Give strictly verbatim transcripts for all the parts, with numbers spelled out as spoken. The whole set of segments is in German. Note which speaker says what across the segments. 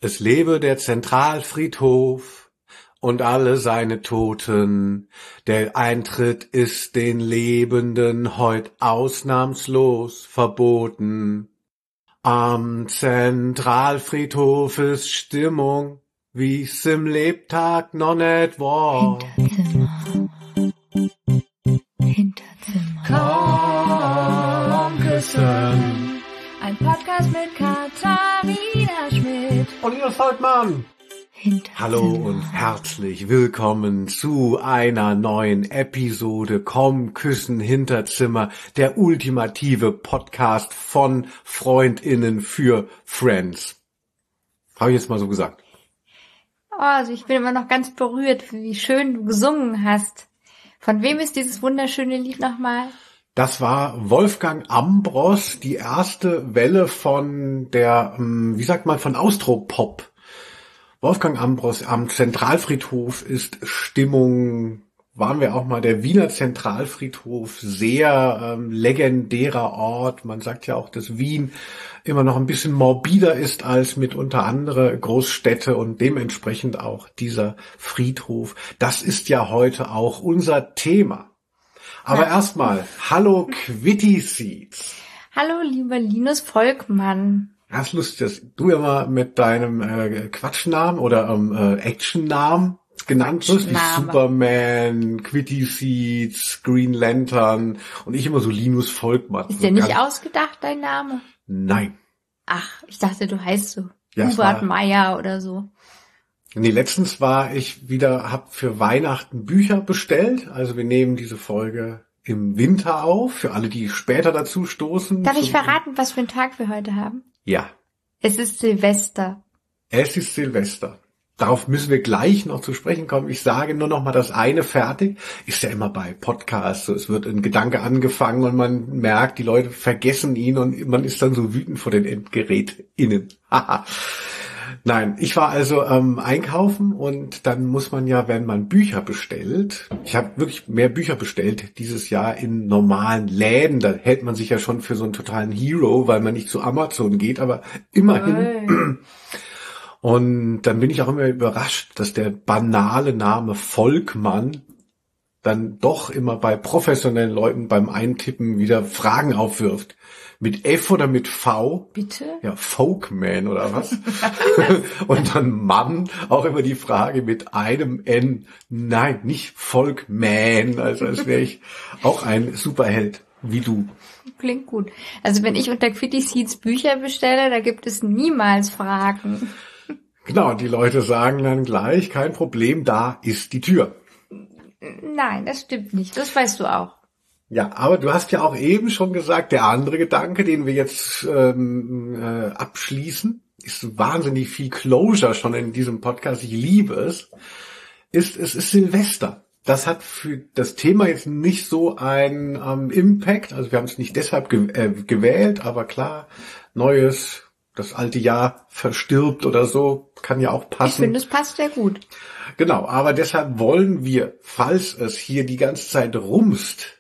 Speaker 1: Es lebe der Zentralfriedhof und alle seine Toten. Der Eintritt ist den Lebenden heut ausnahmslos verboten. Am Zentralfriedhof ist Stimmung, wie's im Lebtag noch nicht war.
Speaker 2: Hinterzimmer. Hinterzimmer.
Speaker 1: Komm küssen.
Speaker 2: Ein Podcast mit Katharina Schmidt
Speaker 1: Und Ines Volkmann.
Speaker 2: Hinterzimmer.
Speaker 1: Hallo und herzlich willkommen zu einer neuen Episode Komm küssen Hinterzimmer, der ultimative Podcast von FreundInnen für Friends. Habe ich jetzt mal so gesagt.
Speaker 2: Oh, also ich bin immer noch ganz berührt, wie schön du gesungen hast. Von wem ist dieses wunderschöne Lied nochmal?
Speaker 1: Das war Wolfgang Ambros, die erste Welle von der, wie sagt man, von Austropop. Wolfgang Ambros am Zentralfriedhof ist Stimmung, waren wir auch mal, der Wiener Zentralfriedhof, sehr ähm, legendärer Ort. Man sagt ja auch, dass Wien immer noch ein bisschen morbider ist als mitunter andere Großstädte und dementsprechend auch dieser Friedhof. Das ist ja heute auch unser Thema. Aber
Speaker 2: Ja.
Speaker 1: erstmal, hallo Quitty Seeds.
Speaker 2: Hallo, lieber Linus Volkmann.
Speaker 1: Das ist lustig, dass du immer mit deinem äh, Quatschnamen oder ähm, äh, Actionnamen genannt wirst, wie
Speaker 2: Quatschname.
Speaker 1: Superman, Quitty Seeds, Green Lantern und ich immer so Linus Volkmann.
Speaker 2: Ist
Speaker 1: so
Speaker 2: dir nicht
Speaker 1: ganz-
Speaker 2: ausgedacht, dein Name?
Speaker 1: Nein.
Speaker 2: Ach, ich dachte, du heißt so.
Speaker 1: Ja, es
Speaker 2: Hubert
Speaker 1: war-
Speaker 2: Meier oder so.
Speaker 1: Nee, letztens war ich wieder, hab für Weihnachten Bücher bestellt. Also wir nehmen diese Folge im Winter auf, für alle, die später dazu stoßen.
Speaker 2: Darf ich
Speaker 1: Zum-
Speaker 2: verraten, was für einen Tag wir heute haben?
Speaker 1: Ja,
Speaker 2: Es ist Silvester.
Speaker 1: es ist Silvester. Darauf müssen wir gleich noch zu sprechen kommen. Ich sage nur noch mal das eine fertig. Ist ja immer bei Podcasts so. Es wird ein Gedanke angefangen und man merkt, die Leute vergessen ihn und man ist dann so wütend vor den EndgerätInnen. Haha. Nein, ich war also ähm, einkaufen und dann muss man ja, wenn man Bücher bestellt, ich habe wirklich mehr Bücher bestellt dieses Jahr in normalen Läden, da hält man sich ja schon für so einen totalen Hero, weil man nicht zu Amazon geht, aber immerhin.
Speaker 2: Hey.
Speaker 1: Und dann bin ich auch immer überrascht, dass der banale Name Volkmann dann doch immer bei professionellen Leuten beim Eintippen wieder Fragen aufwirft. Mit F oder mit V?
Speaker 2: Bitte?
Speaker 1: Ja, Folkman oder was? Und dann Mann, auch immer die Frage mit einem N. Nein, nicht Folkman, also als wäre ich auch ein Superheld wie du.
Speaker 2: Klingt gut. Also wenn ich unter Quitty Seeds Bücher bestelle, da gibt es niemals Fragen.
Speaker 1: Genau, die Leute sagen dann gleich, kein Problem, da ist die Tür.
Speaker 2: Nein, das stimmt nicht. Das weißt du auch.
Speaker 1: Ja, aber du hast ja auch eben schon gesagt, der andere Gedanke, den wir jetzt ähm, äh, abschließen, ist wahnsinnig viel Closure schon in diesem Podcast, ich liebe es, ist, es ist Silvester. Das hat für das Thema jetzt nicht so einen ähm, Impact, also wir haben es nicht deshalb ge äh, gewählt, aber klar, neues, das alte Jahr verstirbt oder so, kann ja auch
Speaker 2: Ich
Speaker 1: passen.
Speaker 2: finde, es passt sehr gut.
Speaker 1: Genau, aber deshalb wollen wir, falls es hier die ganze Zeit rumst,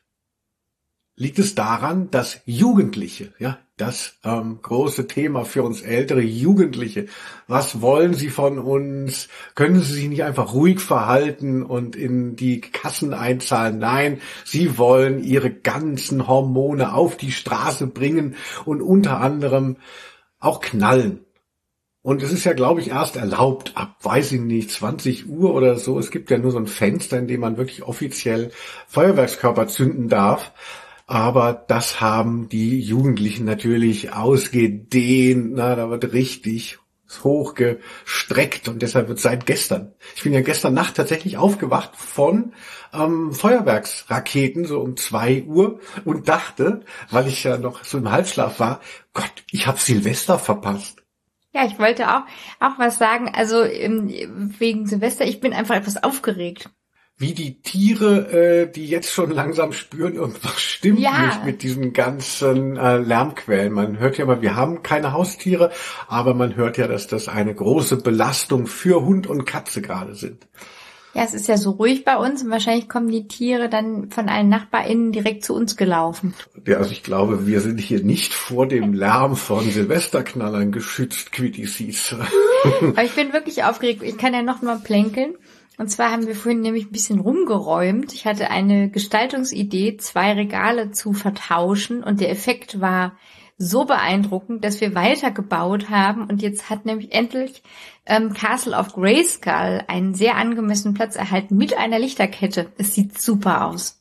Speaker 1: liegt es daran, dass Jugendliche, ja, das ähm, große Thema für uns ältere Jugendliche, was wollen sie von uns? Können sie sich nicht einfach ruhig verhalten und in die Kassen einzahlen? Nein, sie wollen ihre ganzen Hormone auf die Straße bringen und unter anderem auch knallen. Und es ist ja, glaube ich, erst erlaubt ab, weiß ich nicht, zwanzig Uhr oder so. Es gibt ja nur so ein Fenster, in dem man wirklich offiziell Feuerwerkskörper zünden darf. Aber das haben die Jugendlichen natürlich ausgedehnt. Na, da wird richtig hochgestreckt und deshalb wird seit gestern. Ich bin ja gestern Nacht tatsächlich aufgewacht von ähm, Feuerwerksraketen, so um zwei Uhr und dachte, weil ich ja noch so im Halbschlaf war, Gott, ich habe Silvester verpasst.
Speaker 2: Ja, ich wollte auch, auch was sagen. Also ähm, wegen Silvester, ich bin einfach etwas aufgeregt.
Speaker 1: Wie die Tiere, äh, die jetzt schon langsam spüren, irgendwas stimmt
Speaker 2: Ja.
Speaker 1: nicht mit diesen ganzen äh, Lärmquellen. Man hört ja mal, wir haben keine Haustiere, aber man hört ja, dass das eine große Belastung für Hund und Katze gerade sind.
Speaker 2: Ja, es ist ja so ruhig bei uns und wahrscheinlich kommen die Tiere dann von allen NachbarInnen direkt zu uns gelaufen.
Speaker 1: Ja, also ich glaube, wir sind hier nicht vor dem Lärm von Silvesterknallern geschützt, Quittisis.
Speaker 2: Aber ich bin wirklich aufgeregt. Ich kann ja noch mal plänkeln. Und zwar haben wir vorhin nämlich ein bisschen rumgeräumt. Ich hatte eine Gestaltungsidee, zwei Regale zu vertauschen und der Effekt war so beeindruckend, dass wir weitergebaut haben und jetzt hat nämlich endlich ähm, Castle of Grayskull einen sehr angemessenen Platz erhalten mit einer Lichterkette. Es sieht super aus.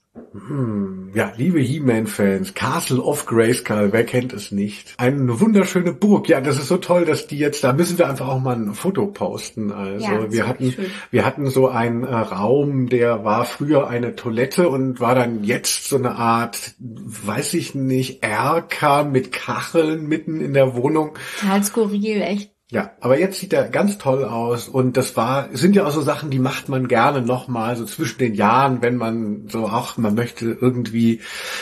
Speaker 1: Hm, ja, liebe He-Man-Fans, Castle of Grayskull, wer kennt es nicht? Eine wunderschöne Burg. Ja, das ist so toll, dass die jetzt, da müssen wir einfach auch mal ein Foto posten. Also
Speaker 2: Ja,
Speaker 1: wir hatten,
Speaker 2: schön.
Speaker 1: wir hatten so einen äh, Raum, der war früher eine Toilette und war dann jetzt so eine Art, weiß ich nicht, Erker mit Kacheln mitten in der Wohnung.
Speaker 2: Total skurril, echt.
Speaker 1: Ja, aber jetzt sieht er ganz toll aus und das war, sind ja auch so Sachen, die macht man gerne nochmal, so zwischen den Jahren, wenn man so auch, man möchte irgendwie,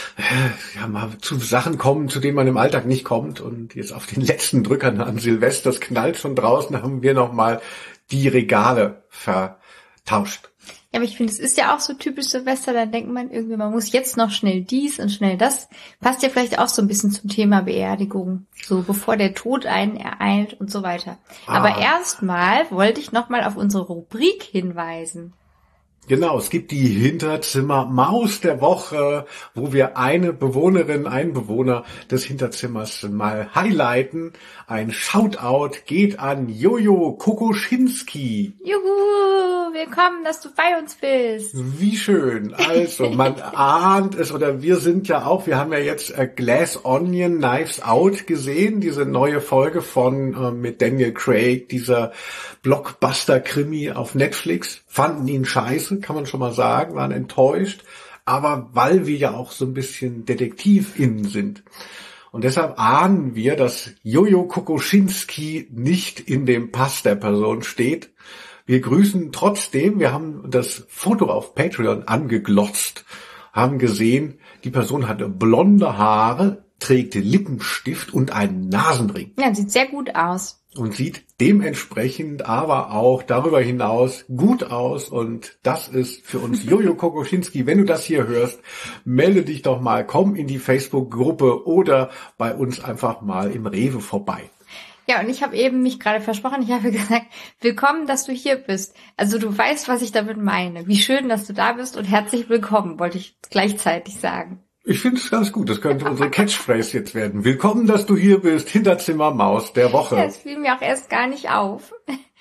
Speaker 1: äh, ja, mal zu Sachen kommen, zu denen man im Alltag nicht kommt und jetzt auf den letzten Drückern an Silvester, das knallt schon draußen, haben wir nochmal die Regale vertauscht.
Speaker 2: Ja, aber ich finde, es ist ja auch so typisch Silvester, da denkt man irgendwie, man muss jetzt noch schnell dies und schnell das. Passt ja vielleicht auch so ein bisschen zum Thema Beerdigung, so bevor der Tod einen ereilt und so weiter.
Speaker 1: Ah.
Speaker 2: Aber erstmal wollte ich nochmal auf unsere Rubrik hinweisen.
Speaker 1: Genau, es gibt die Hinterzimmer-Maus der Woche, wo wir eine Bewohnerin, einen Bewohner des Hinterzimmers mal highlighten. Ein Shoutout geht an Jojo Kokoschinski.
Speaker 2: Juhu, willkommen, dass du bei uns bist.
Speaker 1: Wie schön. Also, man ahnt es, oder wir sind ja auch, wir haben ja jetzt äh, Glass Onion, Knives Out gesehen, diese neue Folge von äh, mit Daniel Craig, dieser Blockbuster-Krimi auf Netflix. Fanden ihn scheiße, kann man schon mal sagen, waren enttäuscht. Aber weil wir ja auch so ein bisschen DetektivInnen sind. Und deshalb ahnen wir, dass Jojo Kokoschinski nicht in dem Pass der Person steht. Wir grüßen trotzdem, wir haben das Foto auf Patreon angeglotzt, haben gesehen, die Person hatte blonde Haare, trägt Lippenstift und einen Nasenring.
Speaker 2: Ja, sieht sehr gut aus.
Speaker 1: Und sieht dementsprechend aber auch darüber hinaus gut aus. Und das ist für uns Jojo Kokoschinski. Wenn du das hier hörst, melde dich doch mal, komm in die Facebook-Gruppe oder bei uns einfach mal im Rewe vorbei.
Speaker 2: Ja, und ich habe eben mich gerade versprochen, ich habe gesagt, willkommen, dass du hier bist. Also du weißt, was ich damit meine. Wie schön, dass du da bist und herzlich willkommen, wollte ich gleichzeitig sagen.
Speaker 1: Ich finde es ganz gut. Das könnte unsere Catchphrase jetzt werden. Willkommen, dass du hier bist. Hinterzimmer-Maus der Woche.
Speaker 2: Ja, das fiel mir auch erst gar nicht auf.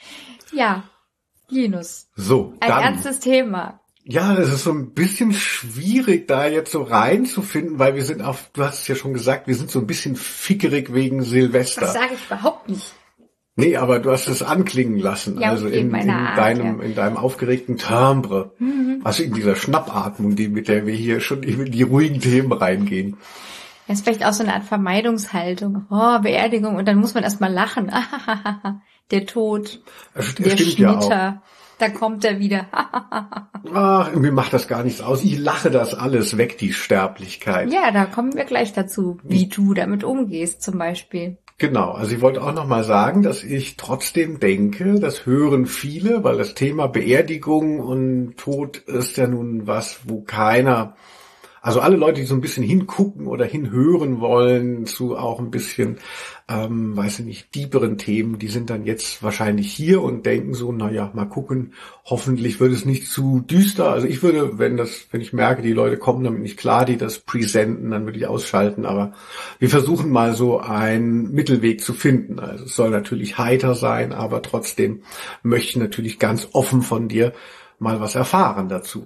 Speaker 2: Ja, Linus.
Speaker 1: So,
Speaker 2: Ein
Speaker 1: dann.
Speaker 2: ernstes Thema.
Speaker 1: Ja, das ist so ein bisschen schwierig, da jetzt so reinzufinden, weil wir sind auf, du hast es ja schon gesagt, wir sind so ein bisschen fickerig wegen Silvester.
Speaker 2: Das sage ich überhaupt nicht.
Speaker 1: Nee, aber du hast es anklingen lassen,
Speaker 2: Ja,
Speaker 1: also
Speaker 2: okay,
Speaker 1: in, in
Speaker 2: meine Art,
Speaker 1: deinem
Speaker 2: ja.
Speaker 1: in deinem aufgeregten Timbre,
Speaker 2: Mhm.
Speaker 1: also in dieser Schnappatmung, die mit der wir hier schon in die ruhigen Themen reingehen.
Speaker 2: Das ist vielleicht auch so eine Art Vermeidungshaltung. Oh, Beerdigung. Und dann muss man erstmal lachen. Der Tod,
Speaker 1: Das
Speaker 2: der
Speaker 1: stimmt ja auch.
Speaker 2: Schnitter, da kommt er wieder.
Speaker 1: Ach, mir macht das gar nichts aus. Ich lache das alles weg, die Sterblichkeit.
Speaker 2: Ja, da kommen wir gleich dazu, wie du damit umgehst zum Beispiel.
Speaker 1: Genau, also ich wollte auch nochmal sagen, dass ich trotzdem denke, das hören viele, weil das Thema Beerdigung und Tod ist ja nun was, wo keiner, also alle Leute, die so ein bisschen hingucken oder hinhören wollen zu auch ein bisschen, ähm, weiß ich nicht, tieferen Themen, die sind dann jetzt wahrscheinlich hier und denken so, naja, mal gucken, hoffentlich wird es nicht zu düster. Also ich würde, wenn das, wenn ich merke, die Leute kommen damit nicht klar, die das präsenten, dann würde ich ausschalten. Aber wir versuchen mal so einen Mittelweg zu finden. Also es soll natürlich heiter sein, aber trotzdem möchte ich natürlich ganz offen von dir mal was erfahren dazu.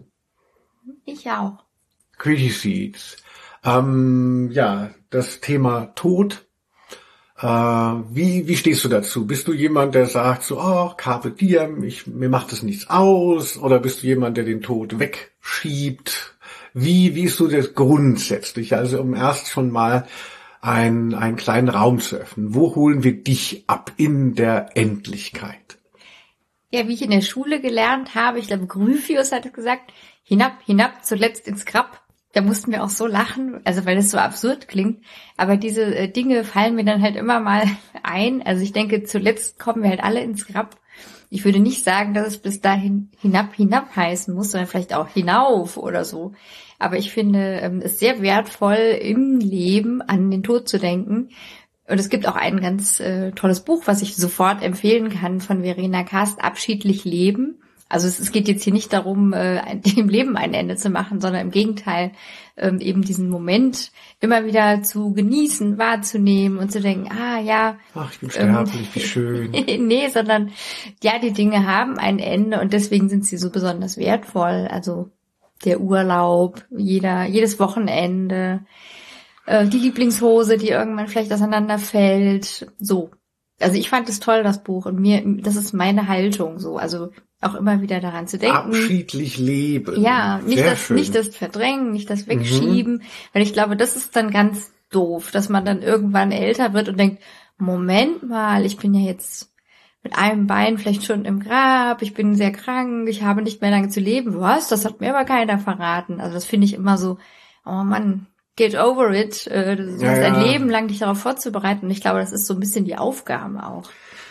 Speaker 2: Ich auch.
Speaker 1: Crazy Seeds. Ähm, ja, das Thema Tod. Äh, wie, wie stehst du dazu? Bist du jemand, der sagt so, oh, Carpe Diem, ich, mir macht es nichts aus? Oder bist du jemand, der den Tod wegschiebt? Wie, wie ist so das grundsätzlich? Also um erst schon mal ein, einen kleinen Raum zu öffnen. Wo holen wir dich ab in der Endlichkeit?
Speaker 2: Ja, wie ich in der Schule gelernt habe, ich glaube, Gryphius hat es gesagt, hinab, hinab, zuletzt ins Grab. Da mussten wir auch so lachen, also weil es so absurd klingt. Aber diese äh, Dinge fallen mir dann halt immer mal ein. Also ich denke, zuletzt kommen wir halt alle ins Grab. Ich würde nicht sagen, dass es bis dahin hinab, hinab heißen muss, sondern vielleicht auch hinauf oder so. Aber ich finde ähm, es sehr wertvoll, im Leben an den Tod zu denken. Und es gibt auch ein ganz äh, tolles Buch, was ich sofort empfehlen kann, von Verena Kast, Abschiedlich leben. Also es, es geht jetzt hier nicht darum, äh, dem Leben ein Ende zu machen, sondern im Gegenteil, ähm, eben diesen Moment immer wieder zu genießen, wahrzunehmen und zu denken, ah ja.
Speaker 1: Ach, ich bin sterblich, ähm, wie schön.
Speaker 2: Nee, sondern ja, die Dinge haben ein Ende und deswegen sind sie so besonders wertvoll. Also der Urlaub, jeder, jedes Wochenende, äh, die Lieblingshose, die irgendwann vielleicht auseinanderfällt, so. Also ich fand es toll, das Buch, und mir, das ist meine Haltung so, also auch immer wieder daran zu denken.
Speaker 1: Abschiedlich leben.
Speaker 2: Ja, nicht
Speaker 1: Sehr
Speaker 2: das,
Speaker 1: schön.
Speaker 2: nicht das Verdrängen, nicht das Wegschieben, mhm. weil ich glaube, das ist dann ganz doof, dass man dann irgendwann älter wird und denkt, Moment mal, ich bin ja jetzt mit einem Bein vielleicht schon im Grab, ich bin sehr krank, ich habe nicht mehr lange zu leben. Was? Das hat mir aber keiner verraten. Also das finde ich immer so, oh Mann, get over it. Du hast ja, ja. ein Leben lang dich darauf vorzubereiten. Und ich glaube, das ist so ein bisschen die Aufgabe auch.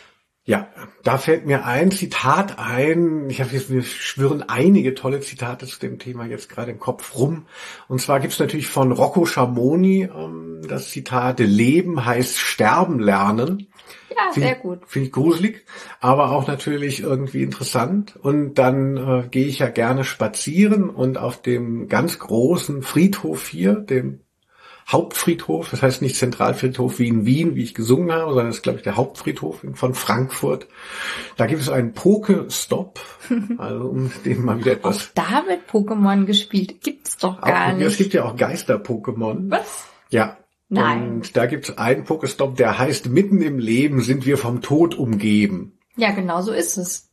Speaker 1: Ja, da fällt mir ein Zitat ein. Ich habe jetzt, mir schwirren einige tolle Zitate zu dem Thema jetzt gerade im Kopf rum. Und zwar gibt's natürlich von Rocco Schamoni ähm, das Zitat: Leben heißt sterben lernen.
Speaker 2: Ja, sehr gut.
Speaker 1: Finde ich gruselig, aber auch natürlich irgendwie interessant. Und dann äh, gehe ich ja gerne spazieren, und auf dem ganz großen Friedhof hier, dem Hauptfriedhof, das heißt nicht Zentralfriedhof wie in Wien, wie ich gesungen habe, sondern das ist, glaube ich, der Hauptfriedhof von Frankfurt. Da gibt es einen Pokestop, also um dem mal wieder etwas...
Speaker 2: Auch da wird Pokémon gespielt, gibt's doch gar
Speaker 1: auch,
Speaker 2: nicht.
Speaker 1: Es gibt ja auch Geister-Pokémon.
Speaker 2: Was?
Speaker 1: Ja.
Speaker 2: Nein.
Speaker 1: Und da gibt es einen Pokestop, der heißt: Mitten im Leben sind wir vom Tod umgeben.
Speaker 2: Ja, genau so ist es.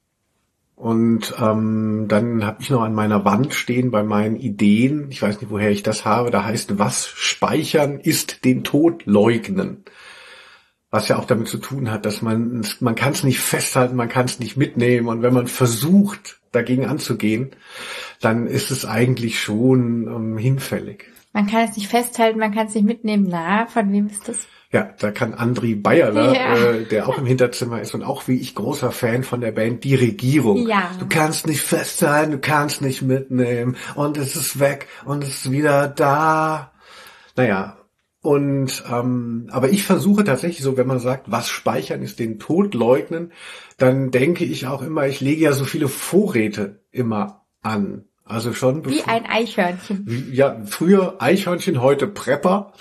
Speaker 1: Und ähm, dann habe ich noch an meiner Wand stehen bei meinen Ideen, ich weiß nicht, woher ich das habe, da heißt: Was speichern ist den Tod leugnen. Was ja auch damit zu tun hat, dass man, man kann es nicht festhalten, man kann es nicht mitnehmen, und wenn man versucht, dagegen anzugehen, dann ist es eigentlich schon ähm, hinfällig.
Speaker 2: Man kann es nicht festhalten, man kann es nicht mitnehmen. Na, von wem ist das?
Speaker 1: Ja, da kann Andri Bayerler,
Speaker 2: ja.
Speaker 1: äh, der auch im Hinterzimmer ist und auch wie ich großer Fan von der Band Die Regierung.
Speaker 2: Ja.
Speaker 1: Du kannst nicht festhalten, du kannst nicht mitnehmen, und es ist weg und es ist wieder da. Naja, und ähm, aber ich versuche tatsächlich so, wenn man sagt, was speichern ist den Tod leugnen, dann denke ich auch immer, ich lege ja so viele Vorräte immer an. Also schon
Speaker 2: wie ein Eichhörnchen.
Speaker 1: Wie, ja, früher Eichhörnchen, heute Prepper.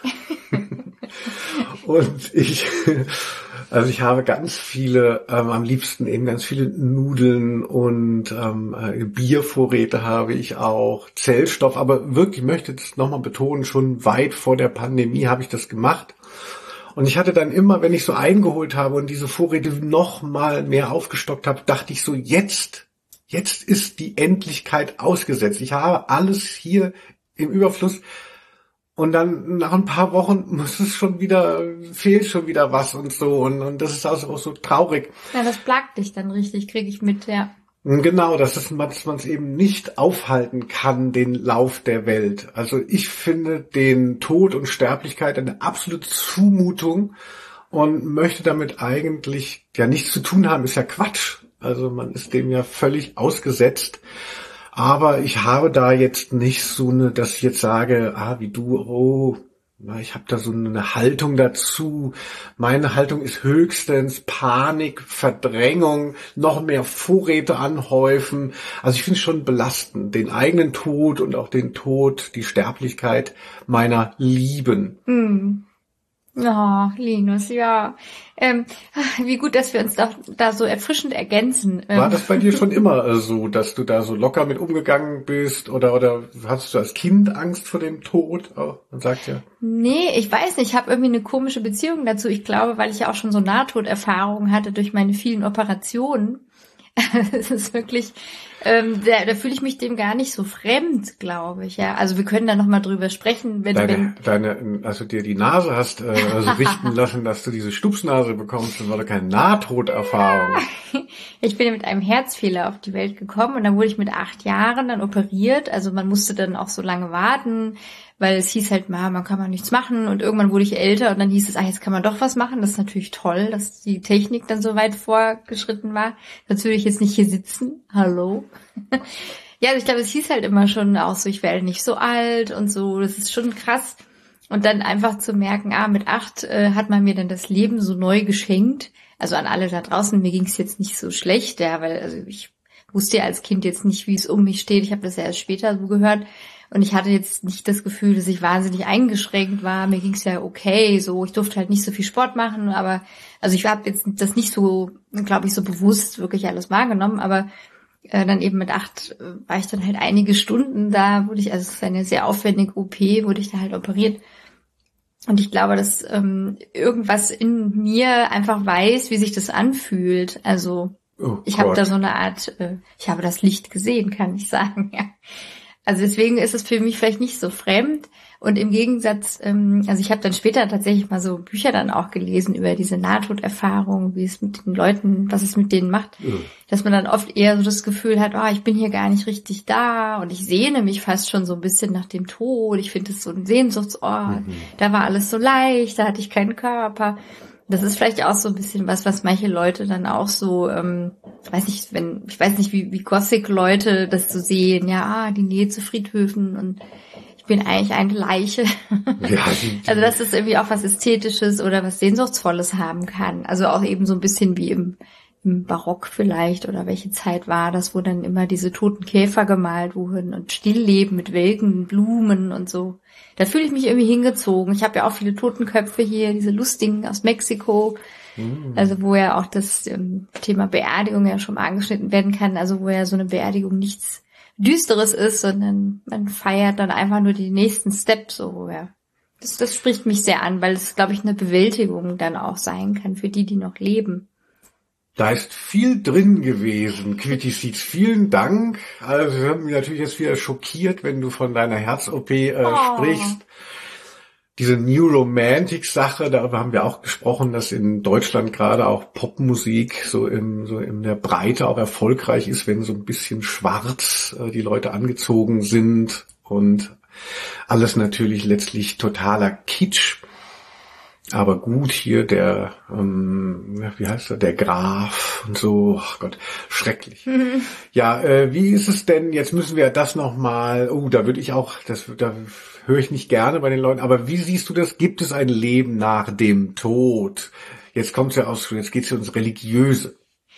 Speaker 1: Und ich, also ich habe ganz viele, ähm, am liebsten eben ganz viele Nudeln und ähm, äh, Biervorräte habe ich auch, Zellstoff, aber wirklich, ich möchte das nochmal betonen, schon weit vor der Pandemie habe ich das gemacht. Und ich hatte dann immer, wenn ich so eingeholt habe und diese Vorräte noch mal mehr aufgestockt habe, dachte ich so, jetzt, jetzt ist die Endlichkeit ausgesetzt. Ich habe alles hier im Überfluss. Und dann nach ein paar Wochen muss es schon wieder, fehlt schon wieder was und so. Und, und das ist also auch so traurig.
Speaker 2: Ja, das plagt dich dann richtig, kriege ich mit, ja.
Speaker 1: Genau, das ist, dass man es eben nicht aufhalten kann, den Lauf der Welt. Also ich finde den Tod und Sterblichkeit eine absolute Zumutung und möchte damit eigentlich ja nichts zu tun haben. Ist ja Quatsch. Also man ist dem ja völlig ausgesetzt. Aber ich habe da jetzt nicht so eine, dass ich jetzt sage, ah, wie du, oh, na, ich habe da so eine Haltung dazu. Meine Haltung ist höchstens Panik, Verdrängung, noch mehr Vorräte anhäufen. Also ich finde es schon belastend, den eigenen Tod und auch den Tod, die Sterblichkeit meiner Lieben.
Speaker 2: Hm. Ja, Linus, ja. Ähm, wie gut, dass wir uns da, da so erfrischend ergänzen. Ähm.
Speaker 1: War das bei dir schon immer so, dass du da so locker mit umgegangen bist? Oder oder hattest du als Kind Angst vor dem Tod? Oh, man sagt ja.
Speaker 2: Nee, ich weiß nicht. Ich habe irgendwie eine komische Beziehung dazu. Ich glaube, weil ich ja auch schon so Nahtoderfahrungen hatte durch meine vielen Operationen. Es ist wirklich, ähm, da, da fühle ich mich dem gar nicht so fremd, glaube ich. Ja, also wir können da noch mal drüber sprechen, wenn
Speaker 1: deine,
Speaker 2: wenn
Speaker 1: deine, also dir die Nase hast äh, also richten lassen, dass du diese Stupsnase bekommst, dann war da keine Nahtoderfahrung.
Speaker 2: Ich bin ja mit einem Herzfehler auf die Welt gekommen und dann wurde ich mit acht Jahren dann operiert. Also man musste dann auch so lange warten, weil es hieß halt, man kann man nichts machen. Und irgendwann wurde ich älter und dann hieß es, ah, jetzt kann man doch was machen. Das ist natürlich toll, dass die Technik dann so weit vorgeschritten war. Sonst würde ich jetzt nicht hier sitzen. Hallo. Ja, also ich glaube, es hieß halt immer schon auch so, ich werde nicht so alt und so. Das ist schon krass. Und dann einfach zu merken, ah, mit acht äh, hat man mir dann das Leben so neu geschenkt. Also an alle da draußen, mir ging es jetzt nicht so schlecht, ja, weil also ich wusste ja als Kind jetzt nicht, wie es um mich steht. Ich habe das ja erst später so gehört. Und ich hatte jetzt nicht das Gefühl, dass ich wahnsinnig eingeschränkt war. Mir ging es ja okay, so ich durfte halt nicht so viel Sport machen, aber also ich habe jetzt das nicht so, glaube ich, so bewusst wirklich alles wahrgenommen, aber äh, dann eben mit acht äh, war ich dann halt einige Stunden da, wurde ich, also es ist eine sehr aufwendige O P, wurde ich da halt operiert. Und ich glaube, dass ähm, irgendwas in mir einfach weiß, wie sich das anfühlt. Also oh ich habe da so eine Art, äh, ich habe das Licht gesehen, kann ich sagen, ja. Also deswegen ist es für mich vielleicht nicht so fremd. Und im Gegensatz, ähm, also ich habe dann später tatsächlich mal so Bücher dann auch gelesen über diese Nahtoderfahrung, wie es mit den Leuten, was es mit denen macht, mhm. dass man dann oft eher so das Gefühl hat, oh, ich bin hier gar nicht richtig da und ich sehne mich fast schon so ein bisschen nach dem Tod. Ich finde es so ein Sehnsuchtsort. Mhm. Da war alles so leicht, da hatte ich keinen Körper. Das ist vielleicht auch so ein bisschen was, was manche Leute dann auch so, ähm, weiß nicht, wenn, ich weiß nicht, wie, wie Gothic-Leute das so sehen, ja, ah, die Nähe zu Friedhöfen und ich bin eigentlich eine Leiche. Ja, also dass es irgendwie auch was Ästhetisches oder was Sehnsuchtsvolles haben kann. Also auch eben so ein bisschen wie im, im Barock vielleicht oder welche Zeit war das, wo dann immer diese toten Käfer gemalt wurden und Stillleben mit welken Blumen und so. Da fühle ich mich irgendwie hingezogen. Ich habe ja auch viele Totenköpfe hier, diese lustigen aus Mexiko, mm. also wo ja auch das ähm, Thema Beerdigung ja schon mal angeschnitten werden kann, also wo ja so eine Beerdigung nichts Düsteres ist, sondern man feiert dann einfach nur die nächsten Steps, so, ja. Das, das spricht mich sehr an, weil es, glaube ich, eine Bewältigung dann auch sein kann für die, die noch leben.
Speaker 1: Da ist viel drin gewesen, Quitty Seeds. Vielen Dank. Also wir haben mich natürlich jetzt wieder schockiert, wenn du von deiner Herz-O P äh, oh. sprichst. Diese New Romantic-Sache, darüber haben wir auch gesprochen, dass in Deutschland gerade auch Popmusik so im so in der Breite auch erfolgreich ist, wenn so ein bisschen schwarz äh, die Leute angezogen sind und alles natürlich letztlich totaler Kitsch. Aber gut, hier der, ähm, wie heißt er, der Graf und so, ach Gott, schrecklich. Mhm. Ja, äh, wie ist es denn, jetzt müssen wir das nochmal, oh, da würde ich auch, das da höre ich nicht gerne bei den Leuten, aber wie siehst du das? Gibt es ein Leben nach dem Tod? Jetzt kommt's ja aus, jetzt geht's ja ums Religiöse.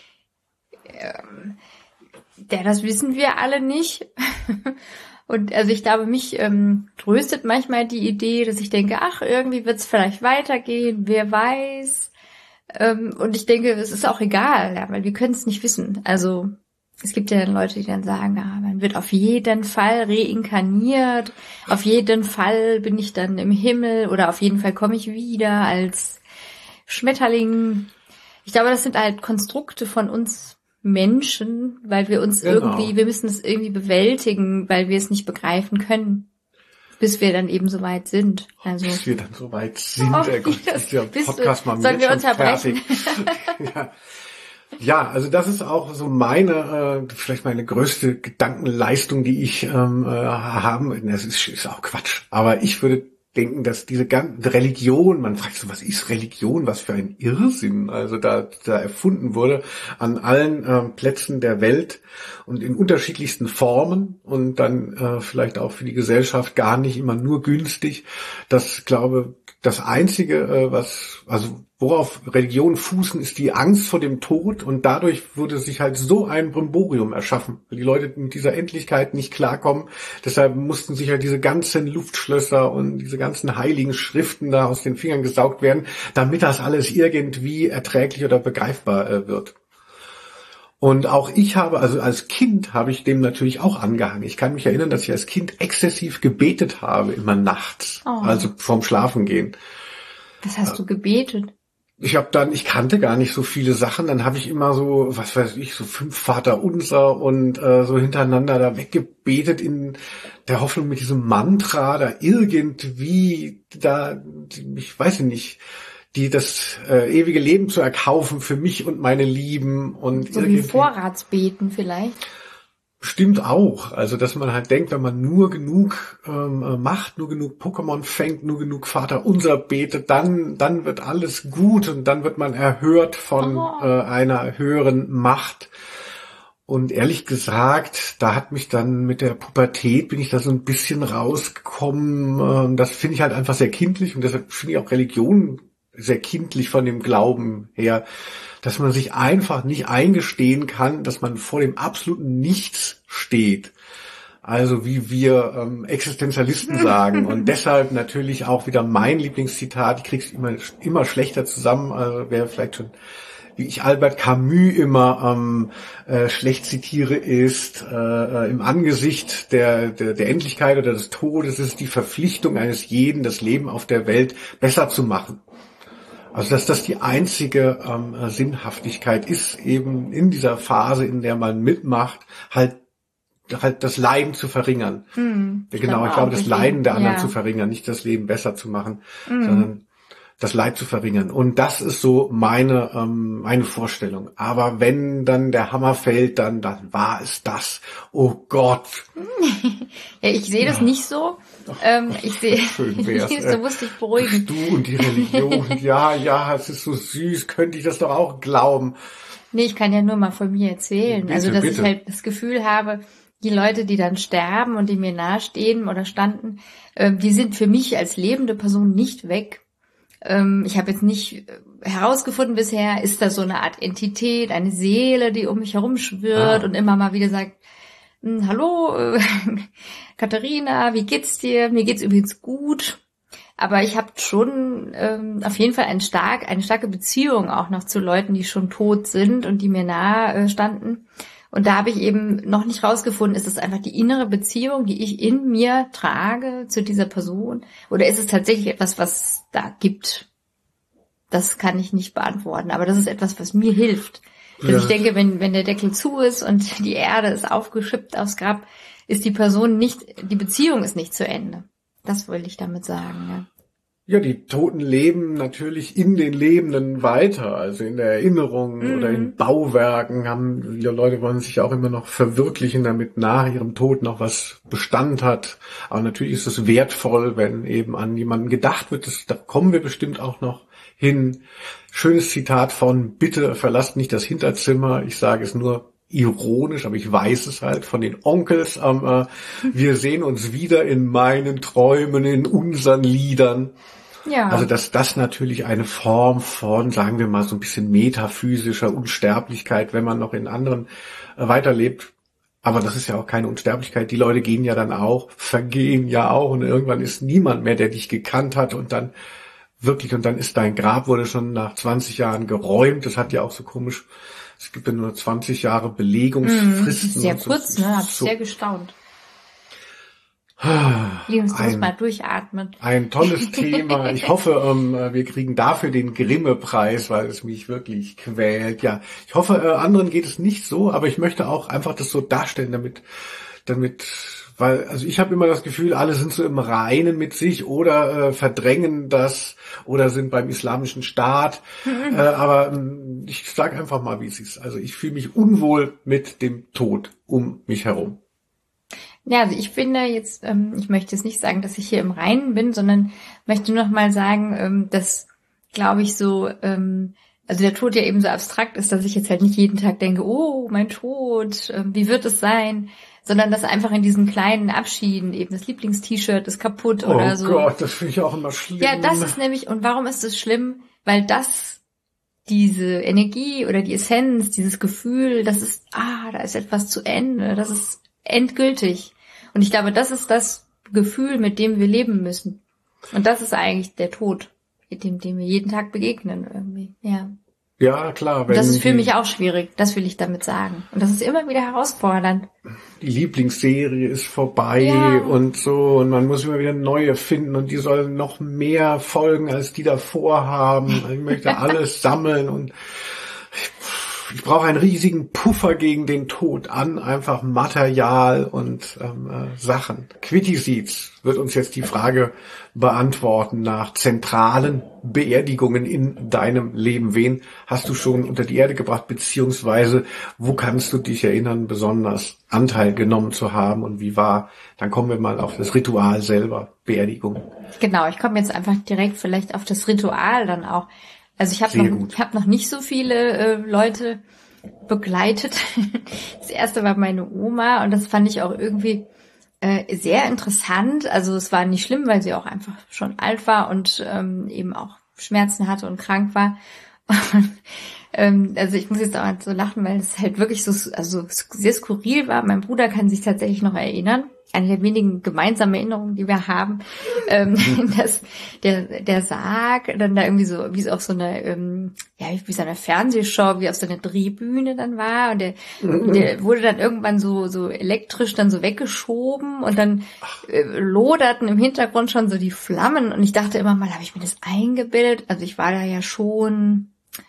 Speaker 2: Ähm, ja, das wissen wir alle nicht. Und also ich glaube, mich ähm, tröstet manchmal die Idee, dass ich denke, ach, irgendwie wird es vielleicht weitergehen, wer weiß. Ähm, und ich denke, es ist auch egal, ja, weil wir können es nicht wissen. Also es gibt ja dann Leute, die dann sagen, ah, man wird auf jeden Fall reinkarniert, auf jeden Fall bin ich dann im Himmel oder auf jeden Fall komme ich wieder als Schmetterling. Ich glaube, das sind halt Konstrukte von uns Menschen, weil wir uns genau. irgendwie, wir müssen es irgendwie bewältigen, weil wir es nicht begreifen können, bis wir dann eben so weit sind. Also
Speaker 1: bis wir dann so weit sind. Oh, der Gott, der Podcast mal
Speaker 2: sollen wir unterbrechen?
Speaker 1: ja. ja, also das ist auch so meine, äh, vielleicht meine größte Gedankenleistung, die ich ähm, äh, haben. Das ist, ist auch Quatsch, aber ich würde denken, dass diese ganze Religion, man fragt so, was ist Religion, was für ein Irrsinn, also da, da erfunden wurde an allen äh, Plätzen der Welt und in unterschiedlichsten Formen und dann äh, vielleicht auch für die Gesellschaft gar nicht immer nur günstig. Das glaube, das Einzige, äh, was, also worauf Religionen fußen, ist die Angst vor dem Tod und dadurch wurde sich halt so ein Brimborium erschaffen, weil die Leute mit dieser Endlichkeit nicht klarkommen. Deshalb mussten sich halt diese ganzen Luftschlösser und diese ganzen heiligen Schriften da aus den Fingern gesaugt werden, damit das alles irgendwie erträglich oder begreifbar äh, wird. Und auch ich habe, also als Kind habe ich dem natürlich auch angehangen. Ich kann mich erinnern, dass ich als Kind exzessiv gebetet habe, immer nachts, oh. also vorm Schlafengehen.
Speaker 2: Was hast du gebetet?
Speaker 1: Ich habe dann, ich kannte gar nicht so viele Sachen, dann habe ich immer so, was weiß ich, so fünf Vaterunser und äh, so hintereinander da weggebetet in der Hoffnung mit diesem Mantra da irgendwie da, ich weiß nicht, die das äh, ewige Leben zu erkaufen für mich und meine Lieben und
Speaker 2: so wie Vorratsbeten vielleicht.
Speaker 1: Stimmt auch. Also, dass man halt denkt, wenn man nur genug ähm, macht, nur genug Pokémon fängt, nur genug Vaterunser betet, dann dann wird alles gut und dann wird man erhört von
Speaker 2: Oh.
Speaker 1: äh, einer höheren Macht. Und ehrlich gesagt, da hat mich dann mit der Pubertät, bin ich da so ein bisschen rausgekommen. Ähm, das finde ich halt einfach sehr kindlich und deshalb finde ich auch Religion sehr kindlich von dem Glauben her, dass man sich einfach nicht eingestehen kann, dass man vor dem absoluten Nichts steht. Also wie wir ähm, Existenzialisten sagen. Und deshalb natürlich auch wieder mein Lieblingszitat, ich krieg's immer, immer schlechter zusammen, also wer vielleicht schon, wie ich Albert Camus immer ähm, äh, schlecht zitiere, ist äh, im Angesicht der, der, der Endlichkeit oder des Todes ist die Verpflichtung eines jeden, das Leben auf der Welt besser zu machen. Also dass das die einzige ähm, Sinnhaftigkeit ist, eben in dieser Phase, in der man mitmacht, halt halt das Leiden zu verringern.
Speaker 2: Hm,
Speaker 1: ja, genau, ich glaube, das Leiden der anderen
Speaker 2: ja.
Speaker 1: zu verringern, nicht das Leben besser zu machen,
Speaker 2: Hm.
Speaker 1: sondern das Leid zu verringern. Und das ist so meine ähm, meine Vorstellung. Aber wenn dann der Hammer fällt, dann dann war es das. Oh Gott.
Speaker 2: Ja, ich sehe das
Speaker 1: Ja.
Speaker 2: nicht so. Ähm, ich sehe,
Speaker 1: Schön wär's,
Speaker 2: du
Speaker 1: äh.
Speaker 2: musst dich beruhigen.
Speaker 1: Du und die Religion. Ja, ja, es ist so süß. Könnte ich das doch auch glauben.
Speaker 2: Nee, ich kann ja nur mal von mir erzählen.
Speaker 1: Bitte,
Speaker 2: also, dass
Speaker 1: bitte.
Speaker 2: ich halt das Gefühl habe, die Leute, die dann sterben und die mir nahestehen oder standen, ähm, die sind für mich als lebende Person nicht weg. Ähm, ich habe jetzt nicht äh, herausgefunden bisher, ist da so eine Art Entität, eine Seele, die um mich herum schwirrt
Speaker 1: Ah.
Speaker 2: und immer mal wieder sagt, hm, hallo, äh, Katharina, wie geht's dir? Mir geht's übrigens gut. Aber ich habe schon ähm, auf jeden Fall ein stark, eine starke Beziehung auch noch zu Leuten, die schon tot sind und die mir nahe äh, standen. Und da habe ich eben noch nicht rausgefunden, ist es einfach die innere Beziehung, die ich in mir trage zu dieser Person? Oder ist es tatsächlich etwas, was es da gibt? Das kann ich nicht beantworten. Aber das ist etwas, was mir hilft. Also
Speaker 1: Ja.
Speaker 2: ich denke, wenn, wenn der Deckel zu ist und die Erde ist aufgeschippt aufs Grab, ist die Person nicht, die Beziehung ist nicht zu Ende. Das wollte ich damit sagen, ja.
Speaker 1: Ja, die Toten leben natürlich in den Lebenden weiter, also in der Erinnerung
Speaker 2: Mhm.
Speaker 1: oder in Bauwerken haben, die Leute wollen sich auch immer noch verwirklichen, damit nach ihrem Tod noch was Bestand hat. Aber natürlich ist es wertvoll, wenn eben an jemanden gedacht wird, das, da kommen wir bestimmt auch noch hin. Schönes Zitat von Bitte verlasst nicht das Hinterzimmer, ich sage es nur ironisch, aber ich weiß es halt von den Onkels. Ähm, äh, wir sehen uns wieder in meinen Träumen, in unseren Liedern.
Speaker 2: Ja.
Speaker 1: Also dass das natürlich eine Form von, sagen wir mal, so ein bisschen metaphysischer Unsterblichkeit, wenn man noch in anderen äh, weiterlebt. Aber das ist ja auch keine Unsterblichkeit. Die Leute gehen ja dann auch, vergehen ja auch und irgendwann ist niemand mehr, der dich gekannt hat und dann wirklich, und dann ist dein Grab, wurde schon nach zwanzig Jahren geräumt. Das hat ja auch so komisch, es gibt ja nur zwanzig Jahre Belegungsfristen.
Speaker 2: Sehr
Speaker 1: und so.
Speaker 2: kurz, ne? Hab ich
Speaker 1: So.
Speaker 2: sehr gestaunt. Links, du musst
Speaker 1: Ein-
Speaker 2: mal durchatmen.
Speaker 1: Ein tolles Thema. Ich hoffe, ähm, wir kriegen dafür den Grimme-Preis, weil es mich wirklich quält. Ja, ich hoffe, äh, anderen geht es nicht so, aber ich möchte auch einfach das so darstellen, damit, damit, weil, also ich habe immer das Gefühl, alle sind so im Reinen mit sich oder äh, verdrängen das oder sind beim Islamischen Staat. äh, aber ähm, ich sage einfach mal, wie es ist. Also ich fühle mich unwohl mit dem Tod um mich herum.
Speaker 2: Ja, also ich finde jetzt, ähm, ich möchte jetzt nicht sagen, dass ich hier im Reinen bin, sondern möchte noch mal sagen, ähm, dass, glaube ich, so, ähm, also der Tod ja eben so abstrakt ist, dass ich jetzt halt nicht jeden Tag denke, oh, mein Tod, ähm, wie wird es sein? Sondern dass einfach in diesen kleinen Abschieden eben das Lieblingst-T-Shirt ist kaputt
Speaker 1: Oh
Speaker 2: oder so.
Speaker 1: Gott, das finde ich auch immer schlimm.
Speaker 2: Ja, das ist nämlich, und warum ist es schlimm? Weil das, diese Energie oder die Essenz, dieses Gefühl, das ist, ah, da ist etwas zu Ende, das ist endgültig. Und ich glaube, das ist das Gefühl, mit dem wir leben müssen. Und das ist eigentlich der Tod, dem, dem wir jeden Tag begegnen irgendwie, ja.
Speaker 1: Ja, klar.
Speaker 2: Und
Speaker 1: Wenn
Speaker 2: das ist für
Speaker 1: die-
Speaker 2: mich auch schwierig, das will ich damit sagen. Und das ist immer wieder herausfordernd.
Speaker 1: die Lieblingsserie ist vorbei
Speaker 2: Ja.
Speaker 1: und so und man muss immer wieder neue finden und die sollen noch mehr Folgen als die davor haben. Ich möchte alles sammeln und ich brauche einen riesigen Puffer gegen den Tod an einfach Material und ähm, äh, Sachen. Quitty Seeds wird uns jetzt die Frage beantworten nach zentralen Beerdigungen in deinem Leben. Wen hast du schon unter die Erde gebracht, beziehungsweise wo kannst du dich erinnern, besonders Anteil genommen zu haben und wie war? Dann kommen wir mal auf das Ritual selber, Beerdigung.
Speaker 2: Genau, ich komme jetzt einfach direkt vielleicht auf das Ritual dann auch. Also ich habe noch, ich hab noch nicht so viele äh, Leute begleitet. Das erste war meine Oma und das fand ich auch irgendwie äh, sehr interessant. Also es war nicht schlimm, weil sie auch einfach schon alt war und ähm, eben auch Schmerzen hatte und krank war. Und, ähm, also ich muss jetzt auch so lachen, weil es halt wirklich so also sehr skurril war. Mein Bruder kann sich tatsächlich noch erinnern. Eine der wenigen gemeinsamen Erinnerungen, die wir haben, ähm, dass der der Sarg dann da irgendwie so, wie es auf so einer, ähm, ja, wie so einer Fernsehshow, wie auf so einer Drehbühne dann war und der, mhm. der wurde dann irgendwann so so elektrisch dann so weggeschoben und dann äh, loderten im Hintergrund schon so die Flammen und ich dachte immer mal, habe ich mir das eingebildet? Also ich war da ja schon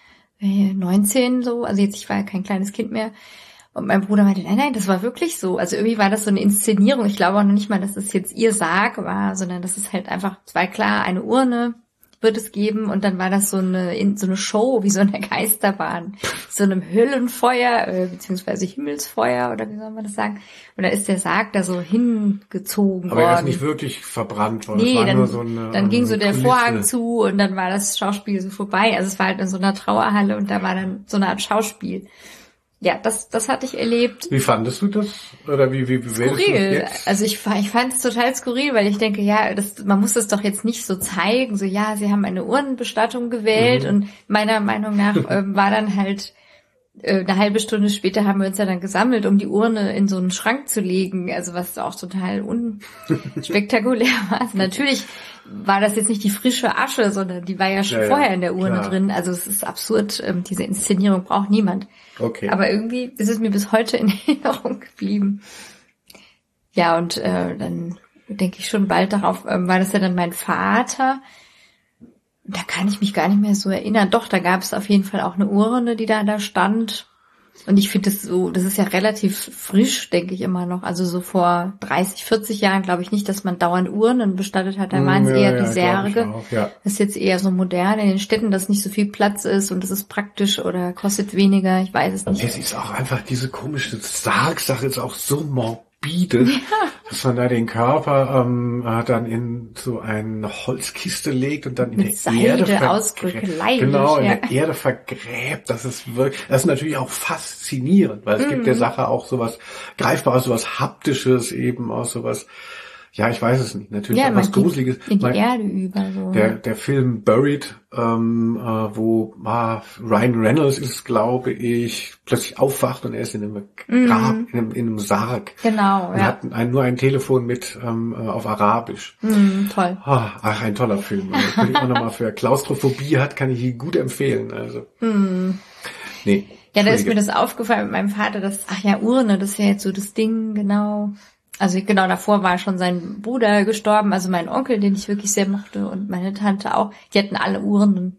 Speaker 2: äh, neunzehn so, also jetzt ich war ja kein kleines Kind mehr. Und mein Bruder meinte, nein, nein, das war wirklich so. Also irgendwie war das so eine Inszenierung. Ich glaube auch noch nicht mal, dass es jetzt ihr Sarg war, sondern das ist halt einfach, es war klar, eine Urne wird es geben und dann war das so eine so eine Show, wie so eine Geisterbahn, so einem Höllenfeuer, äh, beziehungsweise Himmelsfeuer oder wie soll man das sagen. Und da ist der Sarg da so hingezogen
Speaker 1: Aber
Speaker 2: worden.
Speaker 1: Aber er ist nicht wirklich verbrannt worden.
Speaker 2: Nee,
Speaker 1: war
Speaker 2: dann,
Speaker 1: nur so eine,
Speaker 2: dann ging so der
Speaker 1: Kulisse.
Speaker 2: Vorhang zu und dann war das Schauspiel so vorbei. Also es war halt in so einer Trauerhalle und da war dann so eine Art Schauspiel. Ja, das das hatte ich erlebt.
Speaker 1: Wie fandest du das? Oder wie wie wie
Speaker 2: skurril.
Speaker 1: Jetzt?
Speaker 2: Also ich ich fand es total skurril, weil ich denke, ja, das man muss das doch jetzt nicht so zeigen, so ja, sie haben eine Urnenbestattung gewählt mhm. und meiner Meinung nach ähm, war dann halt äh, eine halbe Stunde später haben wir uns ja dann gesammelt, um die Urne in so einen Schrank zu legen, also was auch total unspektakulär war. Also natürlich war das jetzt nicht die frische Asche, sondern die war ja schon ja, vorher ja, in der Urne klar. drin. Also es ist absurd, ähm, diese Inszenierung braucht niemand.
Speaker 1: Okay.
Speaker 2: Aber irgendwie ist es mir bis heute in Erinnerung geblieben. Ja, und äh, dann denke ich schon bald darauf, ähm, war das ja dann mein Vater. Da kann ich mich gar nicht mehr so erinnern. Doch, da gab es auf jeden Fall auch eine Urne, die da da stand. Und ich finde das so, das ist ja relativ frisch, denke ich immer noch. Also so vor dreißig, vierzig Jahren glaube ich nicht, dass man dauernd Urnen bestattet hat. Da waren es ja, eher ja, die Särge. Auch, ja. Das ist jetzt eher so modern in den Städten, dass nicht so viel Platz ist und das ist praktisch oder kostet weniger. Ich weiß es nicht.
Speaker 1: Es ist auch einfach diese komische Sargsache ist auch so morbide, ja. dass man da den Körper ähm, dann in so eine Holzkiste legt und dann in
Speaker 2: Mit
Speaker 1: der
Speaker 2: Seide
Speaker 1: Erde vergräbt. Genau, in ja. der Erde vergräbt. Das ist wirklich, das ist natürlich auch faszinierend, weil es mm. gibt der Sache auch sowas Greifbares, sowas Haptisches eben, auch sowas. Ja, ich weiß es nicht. Natürlich
Speaker 2: ja,
Speaker 1: auch was Gruseliges.
Speaker 2: In die mein, Erde über so.
Speaker 1: Der, der Film Buried, ähm, äh, wo ah, Ryan Reynolds ist, glaube ich, plötzlich aufwacht und er ist in einem Grab, mm. in, einem, in einem Sarg.
Speaker 2: Genau,
Speaker 1: und
Speaker 2: ja.
Speaker 1: hat ein, nur ein Telefon mit ähm, auf Arabisch.
Speaker 2: Mm, toll.
Speaker 1: Ah, ach, ein toller Film. Also, kann ich auch nochmal für Klaustrophobie hat, kann ich ihn gut empfehlen. Also.
Speaker 2: Mm.
Speaker 1: Nee.
Speaker 2: Ja, da ist mir das aufgefallen mit meinem Vater, dass, ach ja, Urne, das ist ja jetzt so das Ding, genau. Also genau davor war schon sein Bruder gestorben, also mein Onkel, den ich wirklich sehr mochte und meine Tante auch. Die hatten alle Urnen.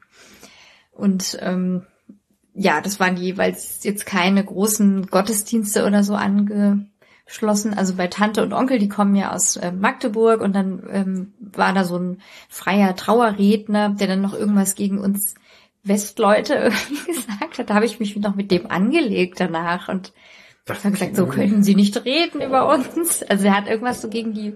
Speaker 2: Und ähm, ja, das waren jeweils jetzt keine großen Gottesdienste oder so angeschlossen. Also bei Tante und Onkel, die kommen ja aus äh, Magdeburg und dann ähm, war da so ein freier Trauerredner, der dann noch irgendwas gegen uns Westleute irgendwie gesagt hat. Da habe ich mich noch mit dem angelegt danach und das hat gesagt, so können Sie nicht reden über uns. Also er hat irgendwas so gegen die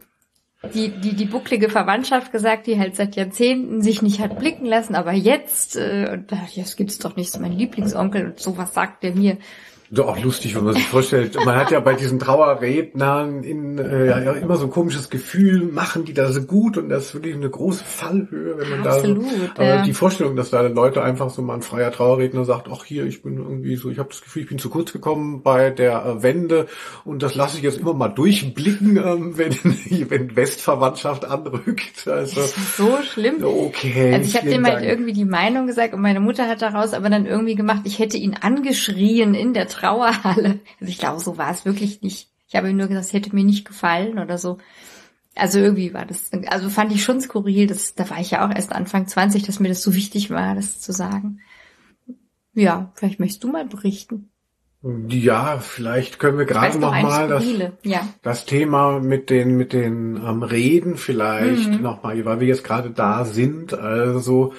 Speaker 2: die die die bucklige Verwandtschaft gesagt, die halt seit Jahrzehnten sich nicht hat blicken lassen, aber jetzt äh, und da das gibt's doch nicht, so mein Lieblingsonkel und sowas sagt der mir.
Speaker 1: So auch lustig, wenn man sich vorstellt. Man hat ja bei diesen Trauerrednern in, äh, ja, immer so ein komisches Gefühl, machen die da so gut und das ist wirklich eine große Fallhöhe, wenn man
Speaker 2: Absolut,
Speaker 1: da so,
Speaker 2: ja.
Speaker 1: aber die Vorstellung, dass da Leute einfach so mal ein freier Trauerredner sagt, ach hier, ich bin irgendwie so, ich habe das Gefühl, ich bin zu kurz gekommen bei der äh, Wende und das lasse ich jetzt immer mal durchblicken, ähm, wenn wenn Westverwandtschaft anrückt. Also
Speaker 2: das ist so schlimm.
Speaker 1: Okay.
Speaker 2: Also ich habe dem halt irgendwie die Meinung gesagt und meine Mutter hat daraus aber dann irgendwie gemacht, ich hätte ihn angeschrien in der Trauerhalle. Also ich glaube, so war es wirklich nicht. Ich habe ihm nur gesagt, es hätte mir nicht gefallen oder so. Also irgendwie war das, also fand ich schon skurril, das, da war ich ja auch erst Anfang zwanzig, dass mir das so wichtig war, das zu sagen. Ja, vielleicht möchtest du mal berichten.
Speaker 1: Ja, vielleicht können wir gerade noch mal das,
Speaker 2: ja.
Speaker 1: das Thema mit den mit den ähm, Reden vielleicht mhm. noch mal, weil wir jetzt gerade da sind. Also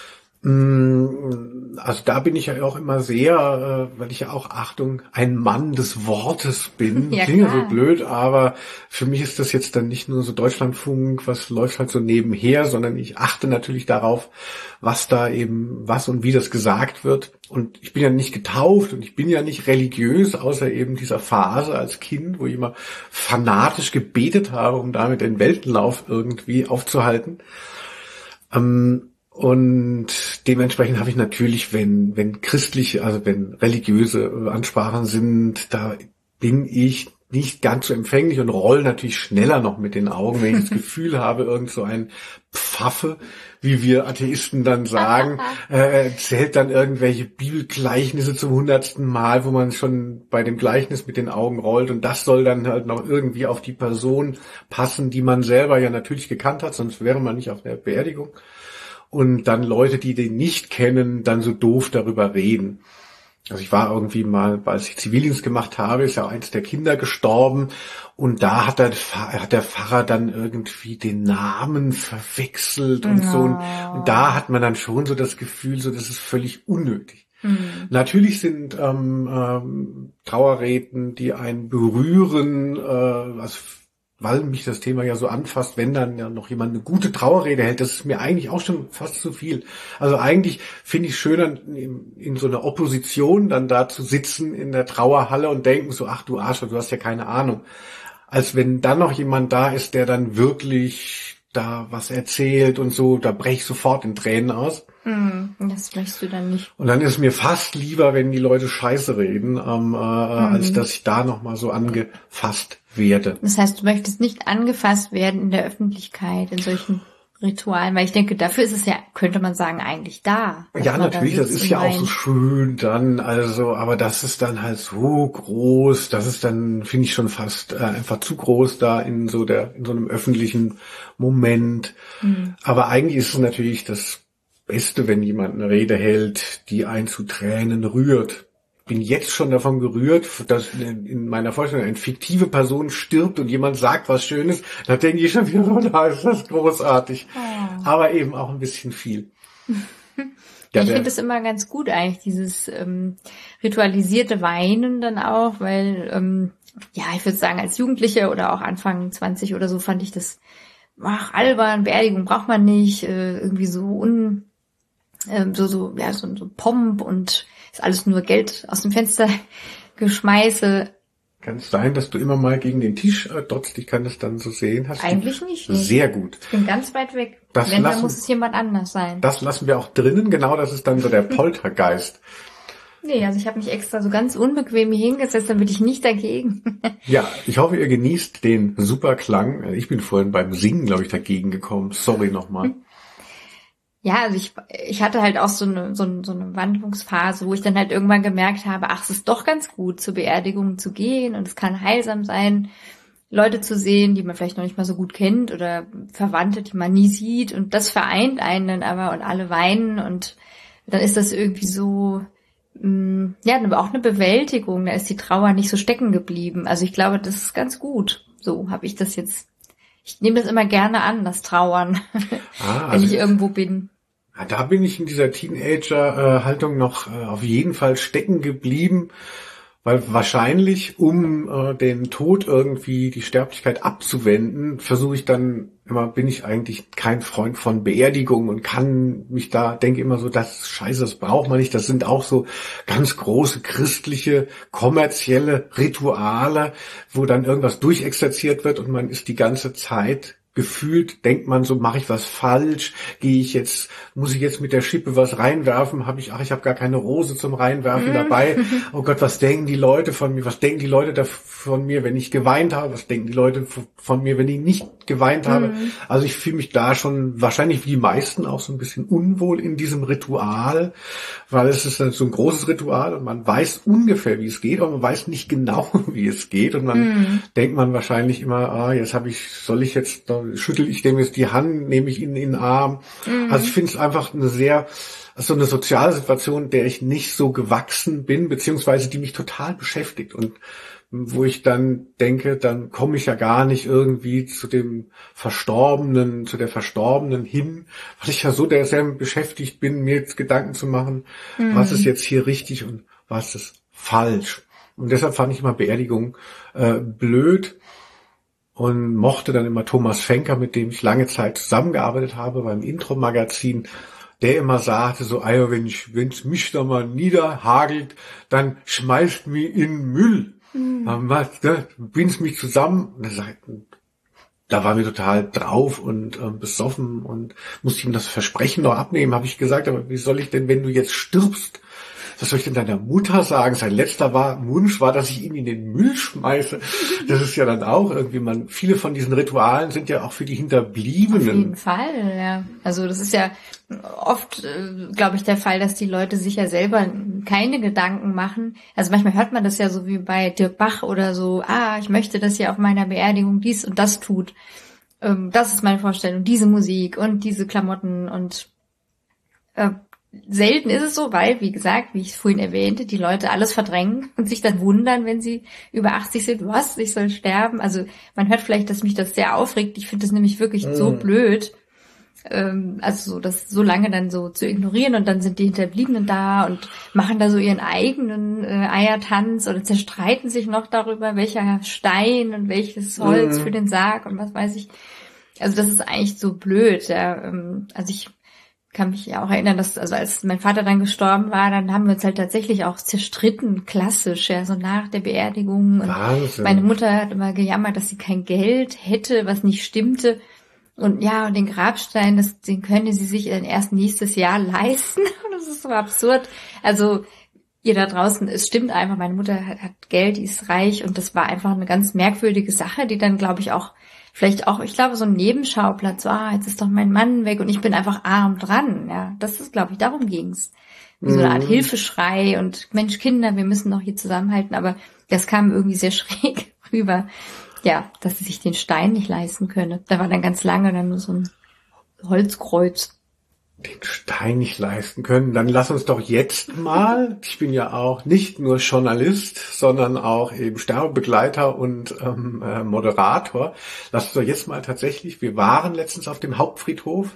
Speaker 1: Also da bin ich ja auch immer sehr, äh, weil ich ja auch, Achtung, ein Mann des Wortes bin.
Speaker 2: Ja,
Speaker 1: Klingt ja
Speaker 2: klar.
Speaker 1: so blöd, aber für mich ist das jetzt dann nicht nur so Deutschlandfunk, was läuft halt so nebenher, sondern ich achte natürlich darauf, was da eben, was und wie das gesagt wird. Und ich bin ja nicht getauft und ich bin ja nicht religiös, außer eben dieser Phase als Kind, wo ich immer fanatisch gebetet habe, um damit den Weltenlauf irgendwie aufzuhalten. Ähm, Und dementsprechend habe ich natürlich, wenn wenn christliche, also wenn religiöse Ansprachen sind, da bin ich nicht ganz so empfänglich und roll natürlich schneller noch mit den Augen, wenn ich das Gefühl habe, irgend so ein Pfaffe, wie wir Atheisten dann sagen, äh, erzählt dann irgendwelche Bibelgleichnisse zum hundertsten Mal, wo man schon bei dem Gleichnis mit den Augen rollt, und das soll dann halt noch irgendwie auf die Person passen, die man selber ja natürlich gekannt hat, sonst wäre man nicht auf der Beerdigung. Und dann Leute, die den nicht kennen, dann so doof darüber reden. Also ich war irgendwie mal, als ich Zivildienst gemacht habe, ist ja eins der Kinder gestorben, und da hat der, hat der Pfarrer dann irgendwie den Namen verwechselt und
Speaker 2: Ja.
Speaker 1: so. Und, und da hat man dann schon so das Gefühl, so das ist völlig unnötig.
Speaker 2: Mhm.
Speaker 1: Natürlich sind ähm, ähm, Trauerreden, die einen berühren, äh, was weil mich das Thema ja so anfasst, wenn dann ja noch jemand eine gute Trauerrede hält, das ist mir eigentlich auch schon fast zu viel. Also eigentlich finde ich es schöner, in, in so einer Opposition dann da zu sitzen in der Trauerhalle und denken so, ach du Arsch, du hast ja keine Ahnung. Als wenn dann noch jemand da ist, der dann wirklich da was erzählt und so, da breche ich sofort in Tränen aus.
Speaker 2: Mhm, das möchtest du dann nicht.
Speaker 1: Und dann ist mir fast lieber, wenn die Leute Scheiße reden, ähm, äh, mhm. als dass ich da nochmal so angefasst werde.
Speaker 2: Das heißt, du möchtest nicht angefasst werden in der Öffentlichkeit, in solchen Ritualen, weil ich denke, dafür ist es ja, könnte man sagen, eigentlich da.
Speaker 1: Ja, natürlich, da das ist ja auch so schön dann, also, aber das ist dann halt so groß, das ist dann, finde ich schon fast äh, einfach zu groß da in so der, in so einem öffentlichen Moment. Mhm. Aber eigentlich ist es natürlich das Beste, wenn jemand eine Rede hält, die einen zu Tränen rührt. Ich bin jetzt schon davon gerührt, dass in meiner Vorstellung eine fiktive Person stirbt und jemand sagt was Schönes. Da denke ich schon wieder, oh, da ist das großartig. Oh. Aber eben auch ein bisschen viel.
Speaker 2: Ja, ich finde das immer ganz gut eigentlich, dieses ähm, ritualisierte Weinen dann auch, weil, ähm, ja, ich würde sagen, als Jugendliche oder auch Anfang zwanzig oder so fand ich das, ach, albern, Beerdigung braucht man nicht, äh, irgendwie so un... so so ja so so Pomp und ist alles nur Geld aus dem Fenster geschmeiße.
Speaker 1: Kann es sein, dass du immer mal gegen den Tisch äh, dotzt? Ich kann das dann so sehen. Hast
Speaker 2: Eigentlich du? nicht.
Speaker 1: Sehr gut.
Speaker 2: Ich bin ganz weit weg.
Speaker 1: Das
Speaker 2: Wenn,
Speaker 1: lassen,
Speaker 2: dann muss es jemand anders sein.
Speaker 1: Das lassen wir auch drinnen. Genau, das ist dann so der Poltergeist.
Speaker 2: Nee, also ich habe mich extra so ganz unbequem hier hingesetzt, damit ich nicht dagegen.
Speaker 1: Ja, ich hoffe, ihr genießt den super Klang. Ich bin vorhin beim Singen, glaube ich, dagegen gekommen. Sorry nochmal.
Speaker 2: Ja, also ich ich hatte halt auch so eine so eine, so eine Wandlungsphase, wo ich dann halt irgendwann gemerkt habe, ach, es ist doch ganz gut, zur Beerdigung zu gehen, und es kann heilsam sein, Leute zu sehen, die man vielleicht noch nicht mal so gut kennt, oder Verwandte, die man nie sieht, und das vereint einen dann aber, und alle weinen, und dann ist das irgendwie so, mh, ja, aber auch eine Bewältigung, da ist die Trauer nicht so stecken geblieben. Also ich glaube, das ist ganz gut. So habe ich das jetzt. Ich nehme das immer gerne an, das Trauern, ah, wenn also ich irgendwo bin.
Speaker 1: Ja, da bin ich in dieser Teenager-Haltung noch äh, auf jeden Fall stecken geblieben, weil wahrscheinlich, um äh, den Tod irgendwie, die Sterblichkeit abzuwenden, versuche ich dann immer, bin ich eigentlich kein Freund von Beerdigung und kann mich da, denke immer so, das ist scheiße, das braucht man nicht. Das sind auch so ganz große christliche, kommerzielle Rituale, wo dann irgendwas durchexerziert wird und man ist die ganze Zeit gefühlt, denkt man so, mache ich was falsch, gehe ich jetzt, muss ich jetzt mit der Schippe was reinwerfen, habe ich, ach, ich habe gar keine Rose zum Reinwerfen dabei, oh Gott, was denken die Leute von mir, was denken die Leute da von mir, wenn ich geweint habe, was denken die Leute von mir, wenn ich nicht geweint habe, mhm. Also ich fühle mich da schon, wahrscheinlich wie die meisten, auch so ein bisschen unwohl in diesem Ritual, weil es ist so ein großes Ritual und man weiß ungefähr, wie es geht, aber man weiß nicht genau, wie es geht, und dann mhm. denkt man wahrscheinlich immer, ah, jetzt habe ich, soll ich jetzt da äh, schüttel ich dem jetzt die Hand, nehme ich ihn in den Arm. Mhm. Also ich finde es einfach eine sehr, also eine soziale Situation, der ich nicht so gewachsen bin, beziehungsweise die mich total beschäftigt und wo ich dann denke, dann komme ich ja gar nicht irgendwie zu dem Verstorbenen, zu der Verstorbenen hin, weil ich ja so der sehr beschäftigt bin, mir jetzt Gedanken zu machen, mhm. was ist jetzt hier richtig und was ist falsch. Und deshalb fand ich immer Beerdigung äh, blöd und mochte dann immer Thomas Fenker, mit dem ich lange Zeit zusammengearbeitet habe beim Intro-Magazin, der immer sagte so, ah ja, wenn ich, wenn's mich da mal niederhagelt, dann schmeißt mich in Müll. Mhm. Dann was, ne, bin's mich zusammen. Und er sagt, da war mir total drauf und äh, besoffen und musste ihm das Versprechen noch abnehmen, habe ich gesagt, aber wie soll ich denn, wenn du jetzt stirbst, was soll ich denn deiner Mutter sagen? Sein letzter war, Wunsch war, dass ich ihn in den Müll schmeiße. Das ist ja dann auch irgendwie, man, viele von diesen Ritualen sind ja auch für die Hinterbliebenen.
Speaker 2: Auf jeden Fall, ja. Also das ist ja oft, äh, glaube ich, der Fall, dass die Leute sich ja selber keine Gedanken machen. Also manchmal hört man das ja so wie bei Dirk Bach oder so, ah, ich möchte, dass ihr auf meiner Beerdigung dies und das tut. Ähm, das ist meine Vorstellung, diese Musik und diese Klamotten und äh, selten ist es so, weil, wie gesagt, wie ich es vorhin erwähnte, die Leute alles verdrängen und sich dann wundern, wenn sie über achtzig sind, was, ich soll sterben. Also man hört vielleicht, dass mich das sehr aufregt. Ich finde das nämlich wirklich mm. so blöd. Ähm, also so, das so lange dann so zu ignorieren und dann sind die Hinterbliebenen da und machen da so ihren eigenen äh, Eiertanz oder zerstreiten sich noch darüber, welcher Stein und welches Holz mm. für den Sarg und was weiß ich. Also das ist eigentlich so blöd. Ja. Ähm, also ich kann mich ja auch erinnern, dass, also als mein Vater dann gestorben war, dann haben wir uns halt tatsächlich auch zerstritten, klassisch, ja, so nach der Beerdigung. Und Wahnsinn. Meine Mutter hat immer gejammert, dass sie kein Geld hätte, was nicht stimmte. Und ja, und den Grabstein, das, den könne sie sich dann erst nächstes Jahr leisten. Das ist so absurd. Also, ihr da draußen, es stimmt einfach, meine Mutter hat, hat Geld, die ist reich und das war einfach eine ganz merkwürdige Sache, die dann, glaube ich, auch vielleicht auch, ich glaube, so ein Nebenschauplatz, ah, jetzt ist doch mein Mann weg und ich bin einfach arm dran. Ja, das ist, glaube ich, darum ging's. Wie so eine Art Hilfeschrei und Mensch, Kinder, wir müssen doch hier zusammenhalten. Aber das kam irgendwie sehr schräg rüber, ja, dass sie sich den Stein nicht leisten könne. Da war dann ganz lange dann nur so ein Holzkreuz.
Speaker 1: Den Stein nicht leisten können, dann lass uns doch jetzt mal, ich bin ja auch nicht nur Journalist, sondern auch eben Sterbebegleiter und ähm, äh, Moderator, lass uns doch jetzt mal tatsächlich, wir waren letztens auf dem Hauptfriedhof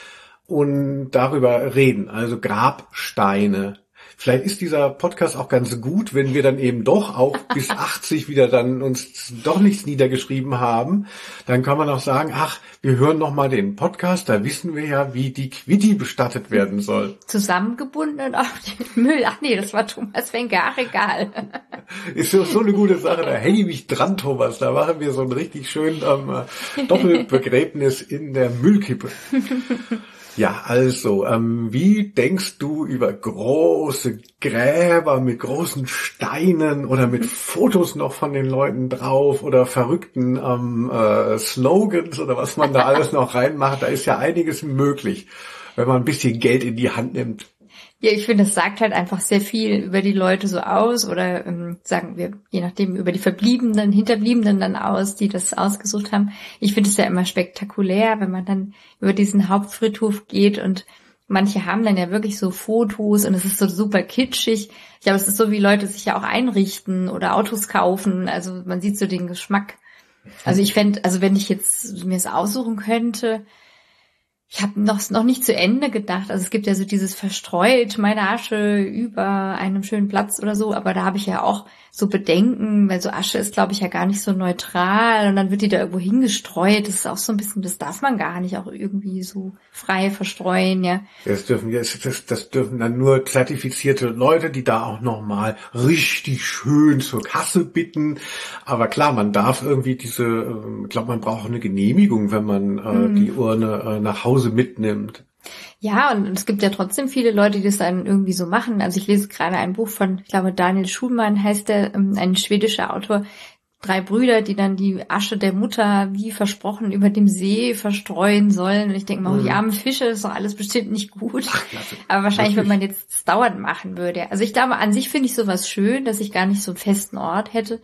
Speaker 1: und darüber reden, also Grabsteine. Vielleicht ist dieser Podcast auch ganz gut, wenn wir dann eben doch auch bis achtzig wieder dann uns doch nichts niedergeschrieben haben. Dann kann man auch sagen, ach, wir hören noch mal den Podcast, da wissen wir ja, wie die Quitti bestattet werden soll.
Speaker 2: Zusammengebunden und auf den Müll. Ach nee, das war Thomas Fenker, ach egal.
Speaker 1: Ist so, so eine gute Sache, da hänge ich mich dran, Thomas. Da machen wir so ein richtig schön ähm, Doppelbegräbnis in der Müllkippe. Ja, also, ähm, wie denkst du über große Gräber mit großen Steinen oder mit Fotos noch von den Leuten drauf oder verrückten ähm, äh, Slogans oder was man da alles noch reinmacht? Da ist ja einiges möglich, wenn man ein bisschen Geld in die Hand nimmt.
Speaker 2: Ja, ich finde, das sagt halt einfach sehr viel über die Leute so aus oder ähm, sagen wir, je nachdem, über die Verbliebenen, Hinterbliebenen dann aus, die das ausgesucht haben. Ich finde es ja immer spektakulär, wenn man dann über diesen Hauptfriedhof geht und manche haben dann ja wirklich so Fotos und es ist so super kitschig. Ich glaube, es ist so, wie Leute sich ja auch einrichten oder Autos kaufen. Also man sieht so den Geschmack. Also ich fände, also wenn ich jetzt mir es aussuchen könnte, ich habe noch noch nicht zu Ende gedacht. Also es gibt ja so dieses verstreut meine Asche über einem schönen Platz oder so, aber da habe ich ja auch so Bedenken, weil so Asche ist, glaube ich, ja gar nicht so neutral und dann wird die da irgendwo hingestreut. Das ist auch so ein bisschen, das darf man gar nicht auch irgendwie so frei verstreuen, ja.
Speaker 1: Das dürfen das, das, das dürfen dann nur zertifizierte Leute, die da auch nochmal richtig schön zur Kasse bitten. Aber klar, man darf irgendwie diese, ich glaube, man braucht eine Genehmigung, wenn man äh, mhm. die Urne äh, nach Hause mitnimmt.
Speaker 2: Ja, und es gibt ja trotzdem viele Leute, die das dann irgendwie so machen. Also ich lese gerade ein Buch von, ich glaube, Daniel Schulman heißt der, ein schwedischer Autor, drei Brüder, die dann die Asche der Mutter wie versprochen über dem See verstreuen sollen. Und ich denke mal, mhm. oh, die armen Fische, ist doch alles bestimmt nicht gut. Ach, aber wahrscheinlich, wenn man jetzt das dauernd machen würde. Also ich glaube, an sich finde ich sowas schön, dass ich gar nicht so einen festen Ort hätte.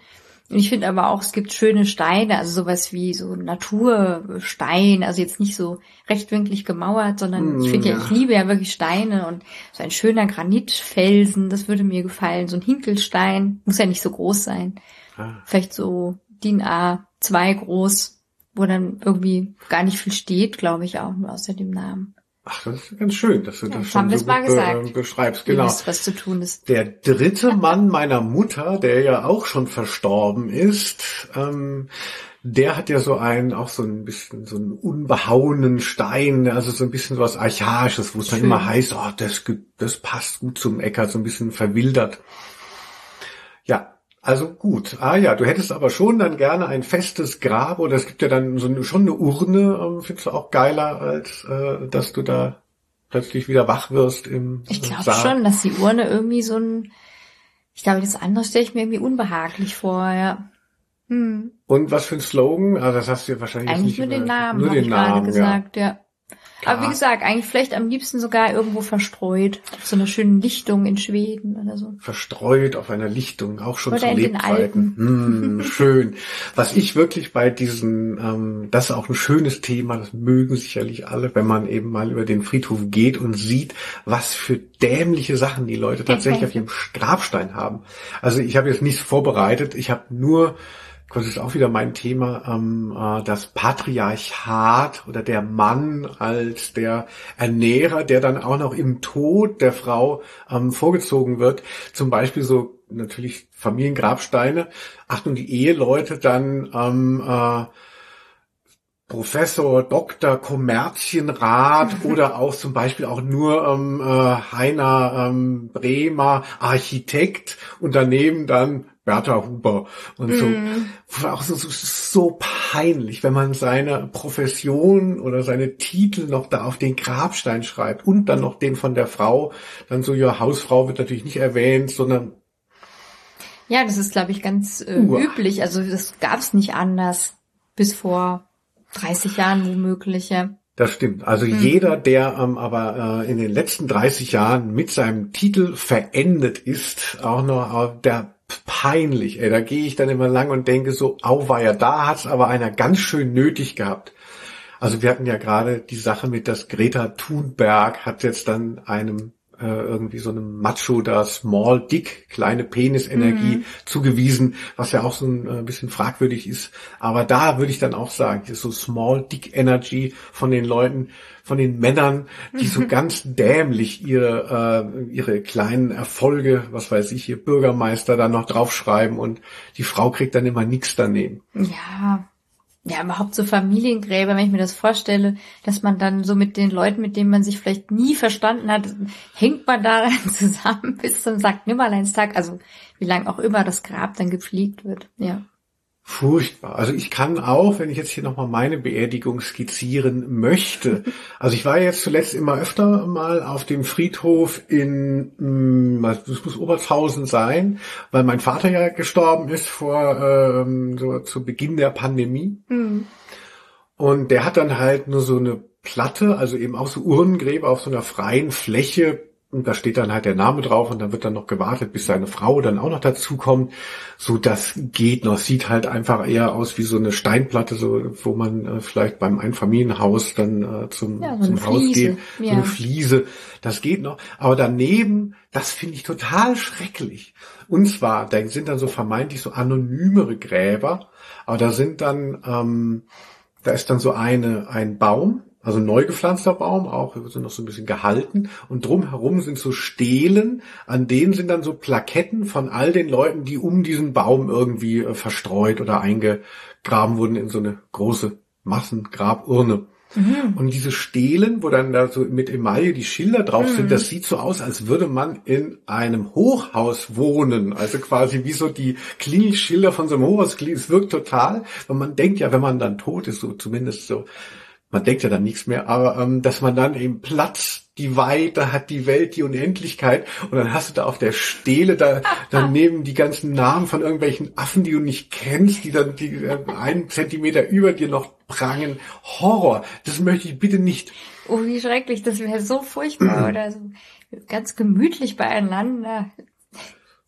Speaker 2: Und ich finde aber auch, es gibt schöne Steine, also sowas wie so Naturstein, also jetzt nicht so rechtwinklig gemauert, sondern ich finde ja, ich liebe ja wirklich Steine und so ein schöner Granitfelsen, das würde mir gefallen. So ein Hinkelstein, muss ja nicht so groß sein. Ah. Vielleicht so D I N A zwei groß, wo dann irgendwie gar nicht viel steht, glaube ich auch, nur außer dem Namen.
Speaker 1: Ach, das ist ganz schön, dass du ja, das schon so
Speaker 2: gut be-
Speaker 1: beschreibst. Genau.
Speaker 2: Wisst, was zu tun ist.
Speaker 1: Der dritte Mann meiner Mutter, der ja auch schon verstorben ist, ähm, der hat ja so einen, auch so ein bisschen so einen unbehauenen Stein, also so ein bisschen was Archaisches, wo es dann immer heißt, oh, das, das passt gut zum Äcker, so ein bisschen verwildert. Ja. Also gut. Ah ja, du hättest aber schon dann gerne ein festes Grab oder es gibt ja dann so eine, schon eine Urne, ähm, findest du auch geiler, als äh, dass du da plötzlich wieder wach wirst im
Speaker 2: Ich glaube schon, dass die Urne irgendwie so ein, ich glaube, das andere stelle ich mir irgendwie unbehaglich vor, ja. Hm.
Speaker 1: Und was für ein Slogan? Also das hast du ja wahrscheinlich
Speaker 2: eigentlich
Speaker 1: nicht
Speaker 2: nur den Namen,
Speaker 1: nur den
Speaker 2: ich
Speaker 1: Namen,
Speaker 2: gerade gesagt, ja. ja.
Speaker 1: Klar.
Speaker 2: Aber wie gesagt, eigentlich vielleicht am liebsten sogar irgendwo verstreut. Auf so einer schönen Lichtung in Schweden oder so.
Speaker 1: Verstreut auf einer Lichtung, auch schon
Speaker 2: oder
Speaker 1: zu
Speaker 2: in
Speaker 1: Lebzeiten. Hm, schön. Was ich wirklich bei diesen, ähm, das ist auch ein schönes Thema, das mögen sicherlich alle, wenn man eben mal über den Friedhof geht und sieht, was für dämliche Sachen die Leute tatsächlich auf ihrem Grabstein haben. Also ich habe jetzt nichts vorbereitet, ich habe nur... Das ist auch wieder mein Thema, ähm, äh, das Patriarchat oder der Mann als der Ernährer, der dann auch noch im Tod der Frau ähm, vorgezogen wird. Zum Beispiel so natürlich Familiengrabsteine. Achtung, die Eheleute dann ähm, äh, Professor, Doktor, Kommerzienrat oder auch zum Beispiel auch nur ähm, äh, Heiner ähm, Bremer, Architekt und daneben dann Bertha Huber und so. Mm. Auch so, so, so peinlich, wenn man seine Profession oder seine Titel noch da auf den Grabstein schreibt und dann noch den von der Frau. Dann so, ja, Hausfrau wird natürlich nicht erwähnt, sondern...
Speaker 2: Ja, das ist, glaube ich, ganz äh, üblich. Also das gab es nicht anders bis vor dreißig Jahren womöglich, ja.
Speaker 1: Das stimmt. Also mhm. jeder, der ähm, aber äh, in den letzten dreißig Jahren mit seinem Titel verendet ist, auch noch äh, der peinlich, ey, da gehe ich dann immer lang und denke so, auweia, da hat's aber einer ganz schön nötig gehabt. Also wir hatten ja gerade die Sache mit, dass Greta Thunberg hat jetzt dann einem äh, irgendwie so einem Macho da Small Dick, kleine Penisenergie mhm. zugewiesen, was ja auch so ein äh, bisschen fragwürdig ist. Aber da würde ich dann auch sagen, das ist so Small Dick Energy von den Leuten, von den Männern, die so ganz dämlich ihre äh, ihre kleinen Erfolge, was weiß ich, hier Bürgermeister da noch draufschreiben und die Frau kriegt dann immer nichts daneben.
Speaker 2: Ja, ja, überhaupt so Familiengräber, wenn ich mir das vorstelle, dass man dann so mit den Leuten, mit denen man sich vielleicht nie verstanden hat, hängt man da dann zusammen bis zum Sankt Nimmerleinstag, also wie lang auch immer das Grab dann gepflegt wird, ja.
Speaker 1: Furchtbar. Also ich kann auch, wenn ich jetzt hier nochmal meine Beerdigung skizzieren möchte. Also ich war jetzt zuletzt immer öfter mal auf dem Friedhof in, das muss Obertshausen sein, weil mein Vater ja gestorben ist vor, ähm, so zu Beginn der Pandemie. Mhm. Und der hat dann halt nur so eine Platte, also eben auch so Urnengräber auf so einer freien Fläche. Und da steht dann halt der Name drauf und dann wird dann noch gewartet, bis seine Frau dann auch noch dazukommt. So, das geht noch. Sieht halt einfach eher aus wie so eine Steinplatte, so, wo man äh, vielleicht beim Einfamilienhaus dann äh, zum, ja, so zum Haus Fliese. geht. So ja. Eine Fliese. Das geht noch. Aber daneben, das finde ich total schrecklich. Und zwar, da sind dann so vermeintlich so anonymere Gräber. Aber da sind dann, ähm, da ist dann so eine, ein Baum. Also ein neu gepflanzter Baum, auch sind noch so ein bisschen gehalten. Und drumherum sind so Stelen, an denen sind dann so Plaketten von all den Leuten, die um diesen Baum irgendwie äh, verstreut oder eingegraben wurden in so eine große Massengraburne. Mhm. Und diese Stelen, wo dann da so mit Emaille die Schilder drauf mhm. sind, das sieht so aus, als würde man in einem Hochhaus wohnen. Also quasi wie so die Klingelschilder von so einem Hochhaus. Es wirkt total, weil man denkt ja, wenn man dann tot ist, so zumindest so, man denkt ja dann nichts mehr, aber ähm, dass man dann eben Platz, die Weite hat, die Welt, die Unendlichkeit und dann hast du da auf der Stele da daneben die ganzen Namen von irgendwelchen Affen, die du nicht kennst, die dann die äh, einen Zentimeter über dir noch prangen. Horror, das möchte ich bitte nicht.
Speaker 2: Oh, wie schrecklich, das wäre so furchtbar oder so ganz gemütlich beieinander.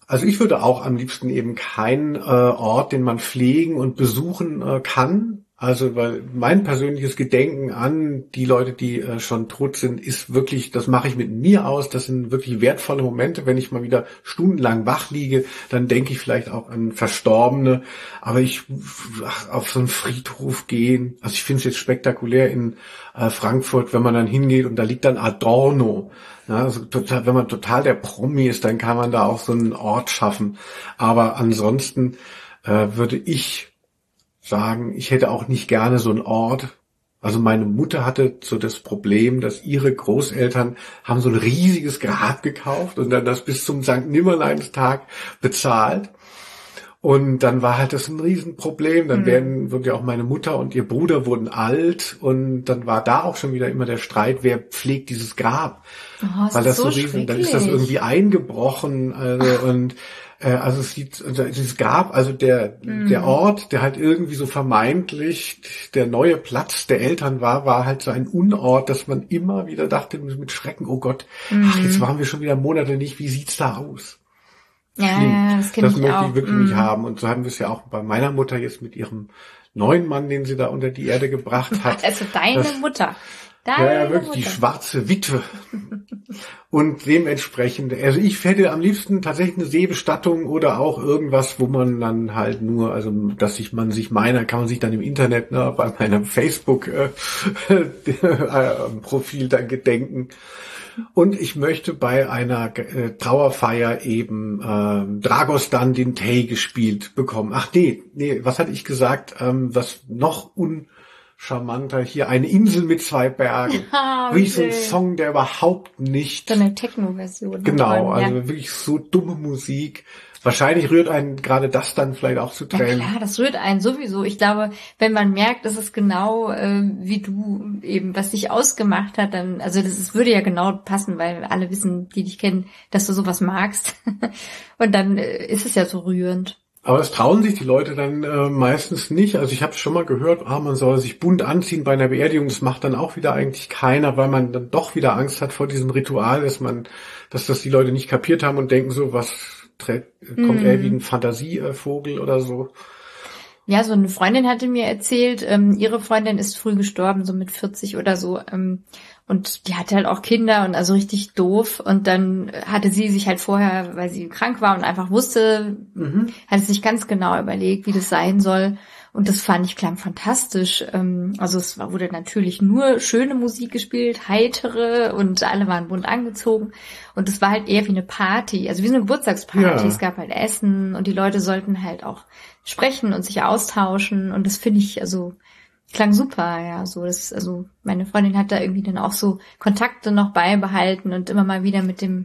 Speaker 1: Also ich würde auch am liebsten eben keinen äh, Ort, den man pflegen und besuchen äh, kann. Also weil mein persönliches Gedenken an die Leute, die äh, schon tot sind, ist wirklich, das mache ich mit mir aus. Das sind wirklich wertvolle Momente. Wenn ich mal wieder stundenlang wach liege, dann denke ich vielleicht auch an Verstorbene. Aber ich ach, auf so einen Friedhof gehen, also ich finde es jetzt spektakulär in äh, Frankfurt, wenn man dann hingeht und da liegt dann Adorno. Ja, also total, wenn man total der Promi ist, dann kann man da auch so einen Ort schaffen. Aber ansonsten äh, würde ich sagen, ich hätte auch nicht gerne so einen Ort. Also meine Mutter hatte so das Problem, dass ihre Großeltern haben so ein riesiges Grab gekauft und dann das bis zum Sankt Nimmerleinstag bezahlt. Und dann war halt das ein Riesenproblem. Dann werden, wurden ja auch meine Mutter und ihr Bruder wurden alt und dann war da auch schon wieder immer der Streit, wer pflegt dieses Grab.
Speaker 2: Oh, das
Speaker 1: Weil das
Speaker 2: ist so
Speaker 1: so riesen, dann ist das irgendwie eingebrochen, also und äh, also es sieht, also es gab also der mm. der Ort, der halt irgendwie so vermeintlich der neue Platz der Eltern war, war halt so ein Unort, dass man immer wieder dachte mit Schrecken, oh Gott, mm. ach jetzt waren wir schon wieder Monate nicht, wie sieht's da aus?
Speaker 2: Ja, ja, das kenne ich
Speaker 1: möchte
Speaker 2: auch.
Speaker 1: ich wirklich
Speaker 2: mm.
Speaker 1: nicht haben und so haben wir es ja auch bei meiner Mutter jetzt mit ihrem neuen Mann, den sie da unter die Erde gebracht hat.
Speaker 2: Also deine
Speaker 1: das,
Speaker 2: Mutter. Deine
Speaker 1: ja, ja, wirklich
Speaker 2: Mutter.
Speaker 1: die schwarze Witwe. Und dementsprechend, also ich hätte am liebsten tatsächlich eine Seebestattung oder auch irgendwas, wo man dann halt nur, also dass sich man sich meiner, kann man sich dann im Internet, ne, bei meinem Facebook äh, Profil dann gedenken. Und ich möchte bei einer äh, Trauerfeier eben ähm, Dragostan den Tey gespielt bekommen. Ach nee, nee, was hatte ich gesagt? Ähm, was noch uncharmanter hier, eine Insel mit zwei Bergen.
Speaker 2: Ja, okay.
Speaker 1: Wirklich so ein Song, der überhaupt nicht...
Speaker 2: So eine Techno-Version.
Speaker 1: Genau,
Speaker 2: davon,
Speaker 1: also
Speaker 2: ja.
Speaker 1: wirklich so dumme Musik. Wahrscheinlich rührt einen gerade das dann vielleicht auch zu Tränen.
Speaker 2: Ja klar, das rührt einen sowieso. Ich glaube, wenn man merkt, dass es genau äh, wie du eben, was dich ausgemacht hat, dann, also das ist, würde ja genau passen, weil alle wissen, die dich kennen, dass du sowas magst. Und dann äh, ist es ja so rührend.
Speaker 1: Aber das trauen sich die Leute dann äh, meistens nicht. Also ich habe schon mal gehört, ah, man soll sich bunt anziehen bei einer Beerdigung. Das macht dann auch wieder eigentlich keiner, weil man dann doch wieder Angst hat vor diesem Ritual, dass man, dass das die Leute nicht kapiert haben und denken so, was kommt
Speaker 2: mhm.
Speaker 1: er wie ein Fantasievogel oder so.
Speaker 2: Ja, so eine Freundin hatte mir erzählt, ähm, ihre Freundin ist früh gestorben, so mit vierzig oder so. Ähm, und die hatte halt auch Kinder und also richtig doof. Und dann hatte sie sich halt vorher, weil sie krank war und einfach wusste, mhm. hatte sich ganz genau überlegt, wie das sein soll. Und das fand ich klang fantastisch. Also es wurde natürlich nur schöne Musik gespielt, heitere und alle waren bunt angezogen. Und es war halt eher wie eine Party, also wie so eine Geburtstagsparty. Ja. Es gab halt Essen und die Leute sollten halt auch sprechen und sich austauschen. Und das finde ich, also klang super, ja. So das, also meine Freundin hat da irgendwie dann auch so Kontakte noch beibehalten und immer mal wieder mit dem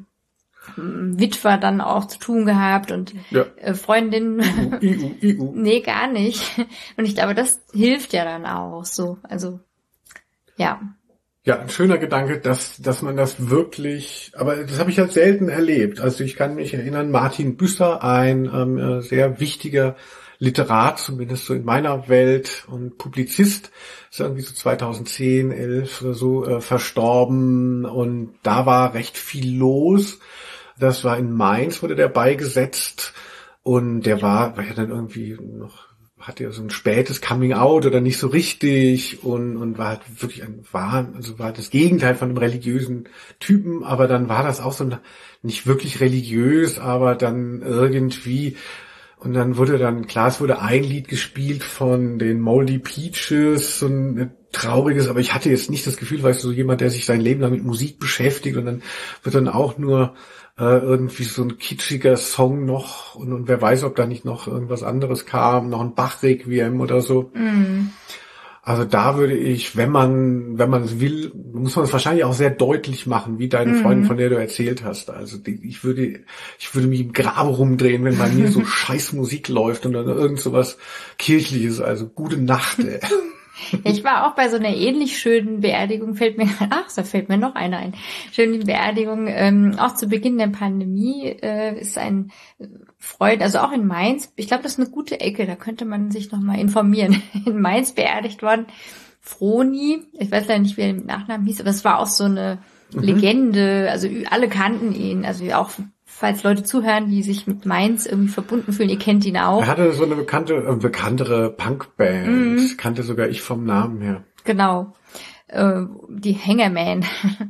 Speaker 2: Witwer dann auch zu tun gehabt und ja. äh, Freundin. I U, I U. Nee, gar nicht. Und ich glaube, das hilft ja dann auch so. Also, ja.
Speaker 1: Ja, ein schöner Gedanke, dass dass man das wirklich, aber das habe ich halt selten erlebt. Also ich kann mich erinnern, Martin Büsser, ein ähm, sehr wichtiger Literat, zumindest so in meiner Welt und Publizist, ist irgendwie so zweitausendzehn, elf oder so äh, verstorben und da war recht viel los. Das war in Mainz, wurde der beigesetzt und der war, war ja dann irgendwie noch, hatte ja so ein spätes Coming Out oder nicht so richtig und und war halt wirklich ein Wahn, also war das Gegenteil von einem religiösen Typen, aber dann war das auch so ein, nicht wirklich religiös, aber dann irgendwie und dann wurde dann, klar, es wurde ein Lied gespielt von den Moldy Peaches, so ein trauriges, aber ich hatte jetzt nicht das Gefühl, weißt du, so jemand, der sich sein Leben lang mit Musik beschäftigt und dann wird dann auch nur äh, irgendwie so ein kitschiger Song noch und, und wer weiß, ob da nicht noch irgendwas anderes kam, noch ein Bach-Requiem oder so. Mm. Also da würde ich, wenn man, wenn man es will, muss man es wahrscheinlich auch sehr deutlich machen, wie deine mm. Freundin, von der du erzählt hast. Also die, ich würde, ich würde mich im Grabe rumdrehen, wenn bei mir so scheiß Musik läuft und dann irgend so was Kirchliches, also gute Nacht, ey.
Speaker 2: Ich war auch bei so einer ähnlich schönen Beerdigung, fällt mir, ach, da fällt mir noch eine ein, schöne Beerdigung, ähm, auch zu Beginn der Pandemie äh, ist ein Freund, also auch in Mainz, ich glaube, das ist eine gute Ecke, da könnte man sich noch mal informieren, in Mainz beerdigt worden, Froni, ich weiß leider nicht, wie er mit Nachnamen hieß, aber es war auch so eine mhm. Legende, also alle kannten ihn, also auch falls Leute zuhören, die sich mit Mainz irgendwie verbunden fühlen, ihr kennt ihn auch.
Speaker 1: Er hatte so eine bekannte, äh, bekanntere Punkband, mhm. kannte sogar ich vom Namen her.
Speaker 2: Genau, äh, die Hangerman.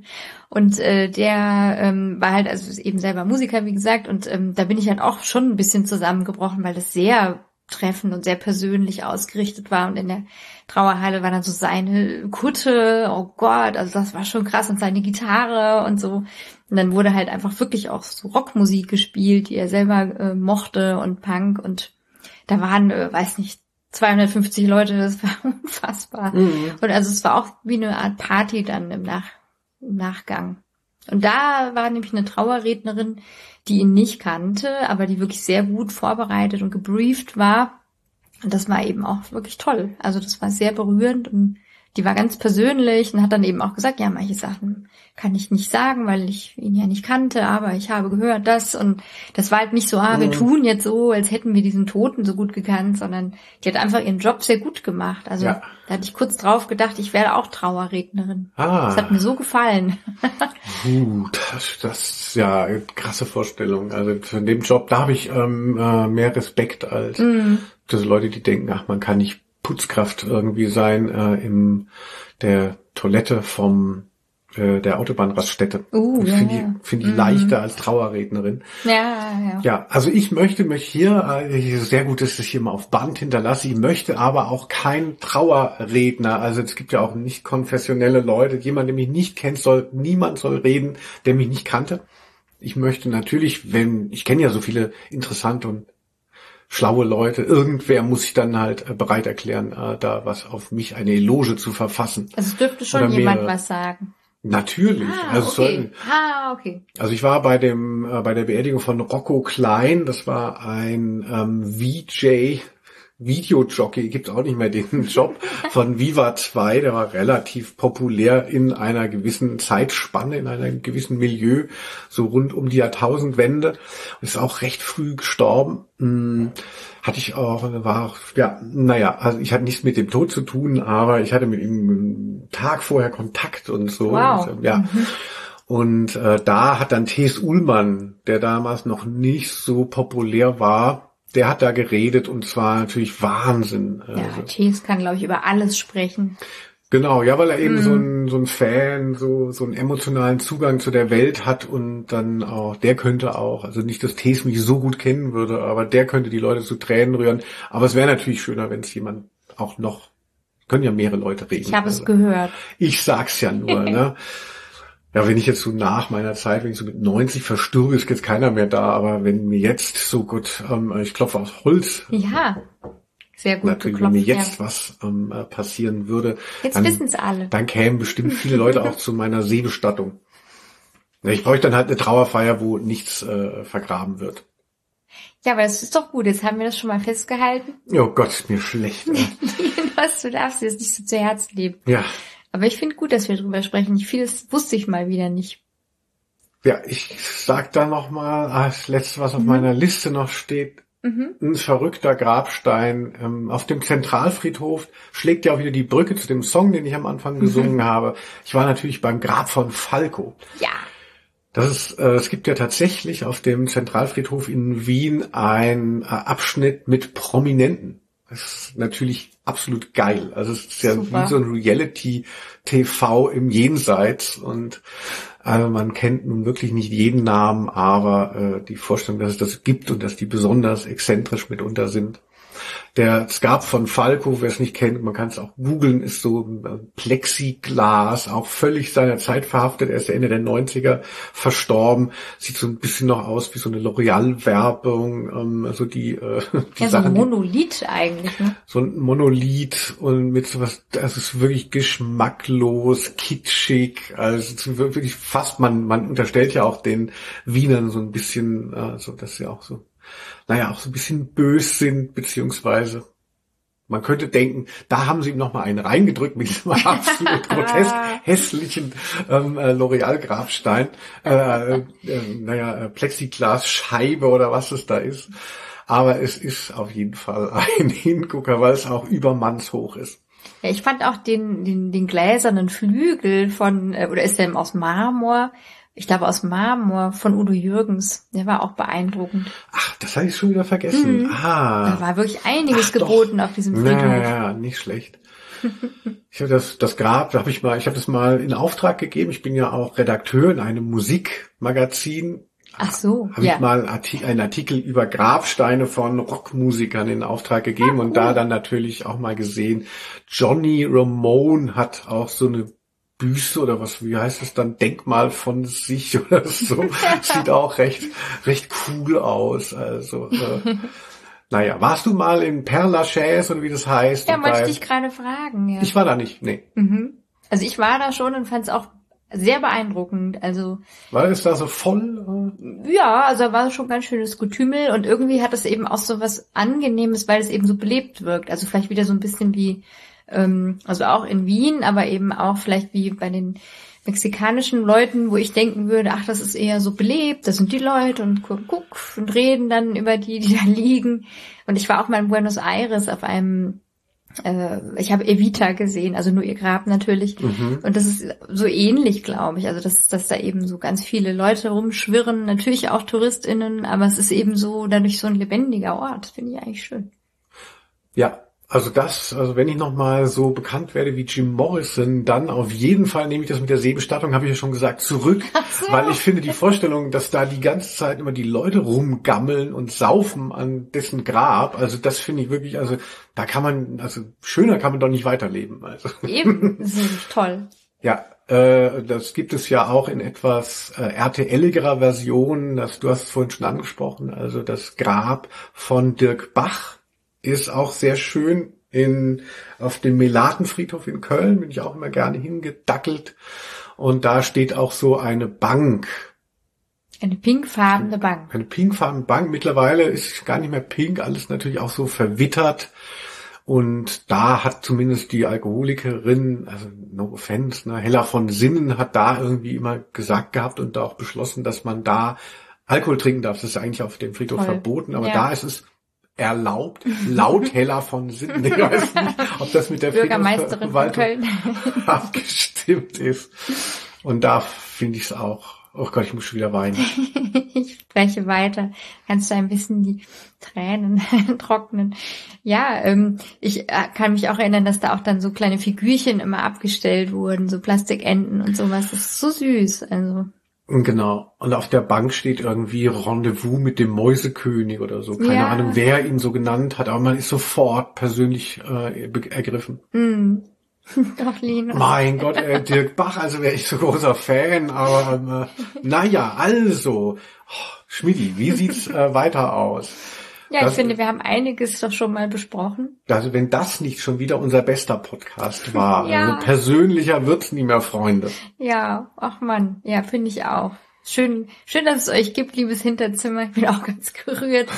Speaker 2: Und äh, der ähm, war halt also eben selber Musiker, wie gesagt, und ähm, da bin ich halt auch schon ein bisschen zusammengebrochen, weil das sehr treffend und sehr persönlich ausgerichtet war. Und in der Trauerhalle war dann so seine Kutte, oh Gott, also das war schon krass, und seine Gitarre und so. Und dann wurde halt einfach wirklich auch so Rockmusik gespielt, die er selber äh, mochte, und Punk, und da waren, äh, weiß nicht, zweihundertfünfzig Leute, das war unfassbar. Mhm. Und also es war auch wie eine Art Party dann im, Nach im Nachgang. Und da war nämlich eine Trauerrednerin, die ihn nicht kannte, aber die wirklich sehr gut vorbereitet und gebrieft war. Und das war eben auch wirklich toll. Also das war sehr berührend, und die war ganz persönlich und hat dann eben auch gesagt, ja, manche Sachen kann ich nicht sagen, weil ich ihn ja nicht kannte, aber ich habe gehört das, und das war halt nicht so, ah, wir tun jetzt so, als hätten wir diesen Toten so gut gekannt, sondern die hat einfach ihren Job sehr gut gemacht. Also ja. Da hatte ich kurz drauf gedacht, ich werde auch Trauerrednerin. Ah. Das hat mir so gefallen.
Speaker 1: uh, das, das ist ja eine krasse Vorstellung. Also von dem Job, da habe ich ähm, äh, mehr Respekt als mm. diese Leute, die denken, ach, man kann nicht Putzkraft irgendwie sein äh, in der Toilette vom äh, der Autobahnraststätte. Uh, das ja, finde ich, find ich mm. leichter als Trauerrednerin.
Speaker 2: Ja, ja.
Speaker 1: Ja, also ich möchte mich hier, äh, sehr gut, dass ich das hier mal auf Band hinterlasse, ich möchte aber auch kein Trauerredner. Also es gibt ja auch nicht konfessionelle Leute. Jemand, der mich nicht kennt, soll, niemand soll reden, der mich nicht kannte. Ich möchte natürlich, wenn, ich kenne ja so viele interessante und schlaue Leute, irgendwer muss sich dann halt äh, bereit erklären, äh, da was auf mich, eine Eloge zu verfassen.
Speaker 2: Also es dürfte schon jemand was sagen.
Speaker 1: Natürlich.
Speaker 2: Ah,
Speaker 1: also
Speaker 2: okay.
Speaker 1: Soll,
Speaker 2: ah, okay.
Speaker 1: Also ich war bei dem äh, bei der Beerdigung von Rocco Klein, das war ein ähm, V J, Videojockey, gibt's auch nicht mehr den Job, von Viva zwei, der war relativ populär in einer gewissen Zeitspanne, in einem gewissen Milieu, so rund um die Jahrtausendwende. Ist auch recht früh gestorben. Hm, hatte ich auch, war auch, ja, naja, also ich hatte nichts mit dem Tod zu tun, aber ich hatte mit ihm einen Tag vorher Kontakt und so.
Speaker 2: Wow.
Speaker 1: Und, ja. Mhm. Und äh, da hat dann T S. Ullmann, der damals noch nicht so populär war, der hat da geredet, und zwar natürlich Wahnsinn.
Speaker 2: Ja, also. T S kann, glaube ich, über alles sprechen.
Speaker 1: Genau, ja, weil er eben mm. so ein so ein Fan, so so einen emotionalen Zugang zu der Welt hat, und dann auch, der könnte auch, also nicht, dass T S mich so gut kennen würde, aber der könnte die Leute zu Tränen rühren. Aber es wäre natürlich schöner, wenn es jemand auch noch, können ja mehrere Leute reden.
Speaker 2: Ich habe
Speaker 1: also.
Speaker 2: es gehört.
Speaker 1: Ich sag's ja nur, ne? Ja, wenn ich jetzt so nach meiner Zeit, wenn ich so mit neunzig verstürbe, ist jetzt keiner mehr da, aber wenn mir jetzt so gut, ähm, ich klopfe aus Holz.
Speaker 2: Ja, sehr gut.
Speaker 1: Natürlich, wenn mir jetzt ja. was ähm, passieren würde,
Speaker 2: jetzt
Speaker 1: dann,
Speaker 2: wissen's alle.
Speaker 1: Dann kämen bestimmt viele Leute auch zu meiner Seebestattung. Ich bräuchte dann halt eine Trauerfeier, wo nichts äh, vergraben wird.
Speaker 2: Ja, aber das ist doch gut. Jetzt haben wir das schon mal festgehalten.
Speaker 1: Oh Gott, ist mir schlecht.
Speaker 2: Was, du darfst dir das nicht so zu Herzen nehmen.
Speaker 1: Ja.
Speaker 2: Aber ich finde gut, dass wir drüber sprechen. Vieles wusste ich mal wieder nicht.
Speaker 1: Ja, ich sag da noch mal, das letzte, was auf mhm. meiner Liste noch steht, mhm. ein verrückter Grabstein. Ähm, auf dem Zentralfriedhof schlägt ja auch wieder die Brücke zu dem Song, den ich am Anfang gesungen mhm. habe. Ich war natürlich beim Grab von Falco.
Speaker 2: Ja.
Speaker 1: Das ist, äh, es gibt ja tatsächlich auf dem Zentralfriedhof in Wien einen äh, Abschnitt mit Prominenten. Das ist natürlich absolut geil. Also es ist ja Super. Wie so ein Reality-T V im Jenseits, und also man kennt nun wirklich nicht jeden Namen, aber äh, die Vorstellung, dass es das gibt und dass die besonders exzentrisch mitunter sind. Der Skarab von Falco, wer es nicht kennt, man kann es auch googeln, ist so ein Plexiglas, auch völlig seiner Zeit verhaftet. Er ist ja Ende der neunziger verstorben. Sieht so ein bisschen noch aus wie so eine L'Oreal-Werbung. Ähm, also die, äh, die
Speaker 2: ja,
Speaker 1: Sachen,
Speaker 2: so ein Monolith die, eigentlich. Ne?
Speaker 1: So ein Monolith, und mit sowas, das ist wirklich geschmacklos, kitschig. Also wirklich fast, man man unterstellt ja auch den Wienern so ein bisschen, äh, so dass sie auch so naja, auch so ein bisschen bös sind, beziehungsweise man könnte denken, da haben sie ihm noch mal einen reingedrückt mit diesem absolut grotesk hässlichen ähm, äh, L'Oreal-Grabstein, äh, äh, naja, äh, Plexiglas-Scheibe oder was es da ist. Aber es ist auf jeden Fall ein Hingucker, weil es auch übermannshoch ist.
Speaker 2: Ja, ich fand auch den, den, den gläsernen Flügel von, äh, oder ist der aus Marmor, ich glaube aus Marmor von Udo Jürgens. Der war auch beeindruckend.
Speaker 1: Ach, das habe ich schon wieder vergessen.
Speaker 2: Mhm.
Speaker 1: Ah.
Speaker 2: Da war wirklich einiges
Speaker 1: Ach, doch.
Speaker 2: geboten auf diesem Friedhof.
Speaker 1: Naja, nicht schlecht. Ich habe das, das Grab, da habe ich mal, ich habe das mal in Auftrag gegeben. Ich bin ja auch Redakteur in einem Musikmagazin.
Speaker 2: Ach so,
Speaker 1: Habe
Speaker 2: ja.
Speaker 1: ich mal einen Artikel über Grabsteine von Rockmusikern in Auftrag gegeben
Speaker 2: Ah, cool.
Speaker 1: und da dann natürlich auch mal gesehen, Johnny Ramone hat auch so eine Büste oder was, wie heißt es dann, Denkmal von sich oder so. Sieht auch recht, recht cool aus. Also, äh, naja, warst du mal in Père Lachaise oder wie das heißt?
Speaker 2: Ja,
Speaker 1: Und
Speaker 2: wollte
Speaker 1: bei-
Speaker 2: ich dich gerade fragen. Ja.
Speaker 1: Ich war da nicht, nee.
Speaker 2: Mhm. Also ich war da schon und fand es auch sehr beeindruckend. Also
Speaker 1: War es da so voll?
Speaker 2: ja, also da war schon ganz schönes Getümmel und irgendwie hat es eben auch so was Angenehmes, weil es eben so belebt wirkt. Also vielleicht wieder so ein bisschen wie, ähm, also auch in Wien, aber eben auch vielleicht wie bei den mexikanischen Leuten, wo ich denken würde, ach, das ist eher so belebt, das sind die Leute und guck, guck und reden dann über die, die da liegen. Und ich war auch mal in Buenos Aires auf einem Äh, ich habe Evita gesehen, also nur ihr Grab natürlich.
Speaker 1: Mhm.
Speaker 2: Und das ist so ähnlich, glaube ich. Also, dass, dass da eben so ganz viele Leute rumschwirren, natürlich auch TouristInnen, aber es ist eben so dadurch so ein lebendiger Ort. Finde ich eigentlich schön.
Speaker 1: Ja, also das, also wenn ich nochmal so bekannt werde wie Jim Morrison, dann auf jeden Fall nehme ich das mit der Seebestattung, habe ich ja schon gesagt, zurück,
Speaker 2: so.
Speaker 1: weil ich finde die Vorstellung, dass da die ganze Zeit immer die Leute rumgammeln und saufen an dessen Grab, also das finde ich wirklich, also da kann man, also schöner kann man doch nicht weiterleben. Also.
Speaker 2: Eben, das ist wirklich toll.
Speaker 1: Ja, äh, das gibt es ja auch in etwas äh, R T L-igerer Version, das, du hast es vorhin schon angesprochen, also das Grab von Dirk Bach ist auch sehr schön in, auf dem Melatenfriedhof in Köln, bin ich auch immer gerne hingedackelt. Und da steht auch so eine Bank.
Speaker 2: Eine pinkfarbene Bank.
Speaker 1: Eine pinkfarbene Bank. Mittlerweile ist gar nicht mehr pink, alles natürlich auch so verwittert. Und da hat zumindest die Alkoholikerin, also no offense, ne, Hella von Sinnen hat da irgendwie immer gesagt gehabt und da auch beschlossen, dass man da Alkohol trinken darf. Das ist eigentlich auf dem Friedhof
Speaker 2: Toll.
Speaker 1: verboten, aber
Speaker 2: Ja.
Speaker 1: da ist es erlaubt, laut Hella von Sinnen. Ich weiß nicht, ob das mit der
Speaker 2: Bürgermeisterin von
Speaker 1: Friedhofsverwaltung
Speaker 2: Köln.
Speaker 1: abgestimmt ist. Und da finde ich es auch, oh Gott, ich muss schon wieder weinen.
Speaker 2: Ich spreche weiter. Kannst du ein bisschen die Tränen trocknen? Ja, ähm, ich äh, kann mich auch erinnern, dass da auch dann so kleine Figürchen immer abgestellt wurden, so Plastikenten und sowas. Das ist so süß. Also
Speaker 1: Genau. Und auf der Bank steht irgendwie Rendezvous mit dem Mäusekönig oder so. Keine
Speaker 2: Ja.
Speaker 1: Ahnung, wer ihn so genannt hat, aber man ist sofort persönlich äh, be- ergriffen.
Speaker 2: mm. Doch, Lina.
Speaker 1: Mein Gott, äh, Dirk Bach, also wäre ich so großer Fan, aber äh, naja, also, oh, Schmidti, wie sieht's äh, weiter aus?
Speaker 2: Ja,
Speaker 1: Das-
Speaker 2: ich finde, wir haben einiges doch schon mal besprochen.
Speaker 1: Also wenn das nicht schon wieder unser bester Podcast war,
Speaker 2: Ja.
Speaker 1: also persönlicher wird's nie mehr, Freunde.
Speaker 2: Ja, ach Mann, ja, finde ich auch. Schön, schön, dass es euch gibt, liebes Hinterzimmer. Ich bin auch ganz gerührt.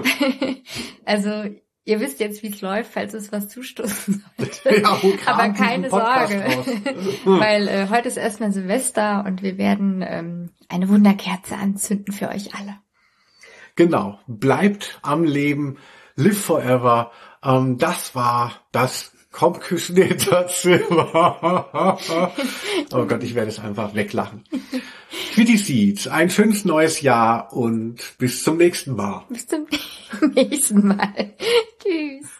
Speaker 2: Also, ihr wisst jetzt, wie es läuft, falls es was zustoßen sollte.
Speaker 1: Ja, wo kam
Speaker 2: Aber
Speaker 1: diesen
Speaker 2: keine
Speaker 1: Podcast
Speaker 2: Sorge,
Speaker 1: raus?
Speaker 2: weil äh, heute ist erstmal Silvester und wir werden ähm, eine Wunderkerze anzünden für euch alle.
Speaker 1: Genau, bleibt am Leben, live forever. Ähm, das war das Kommküssen Hinterzimmer. Oh Gott, ich werde es einfach weglachen. Schmidti Seeds, ein schönes neues Jahr und bis zum nächsten Mal.
Speaker 2: Bis zum nächsten Mal. Tschüss.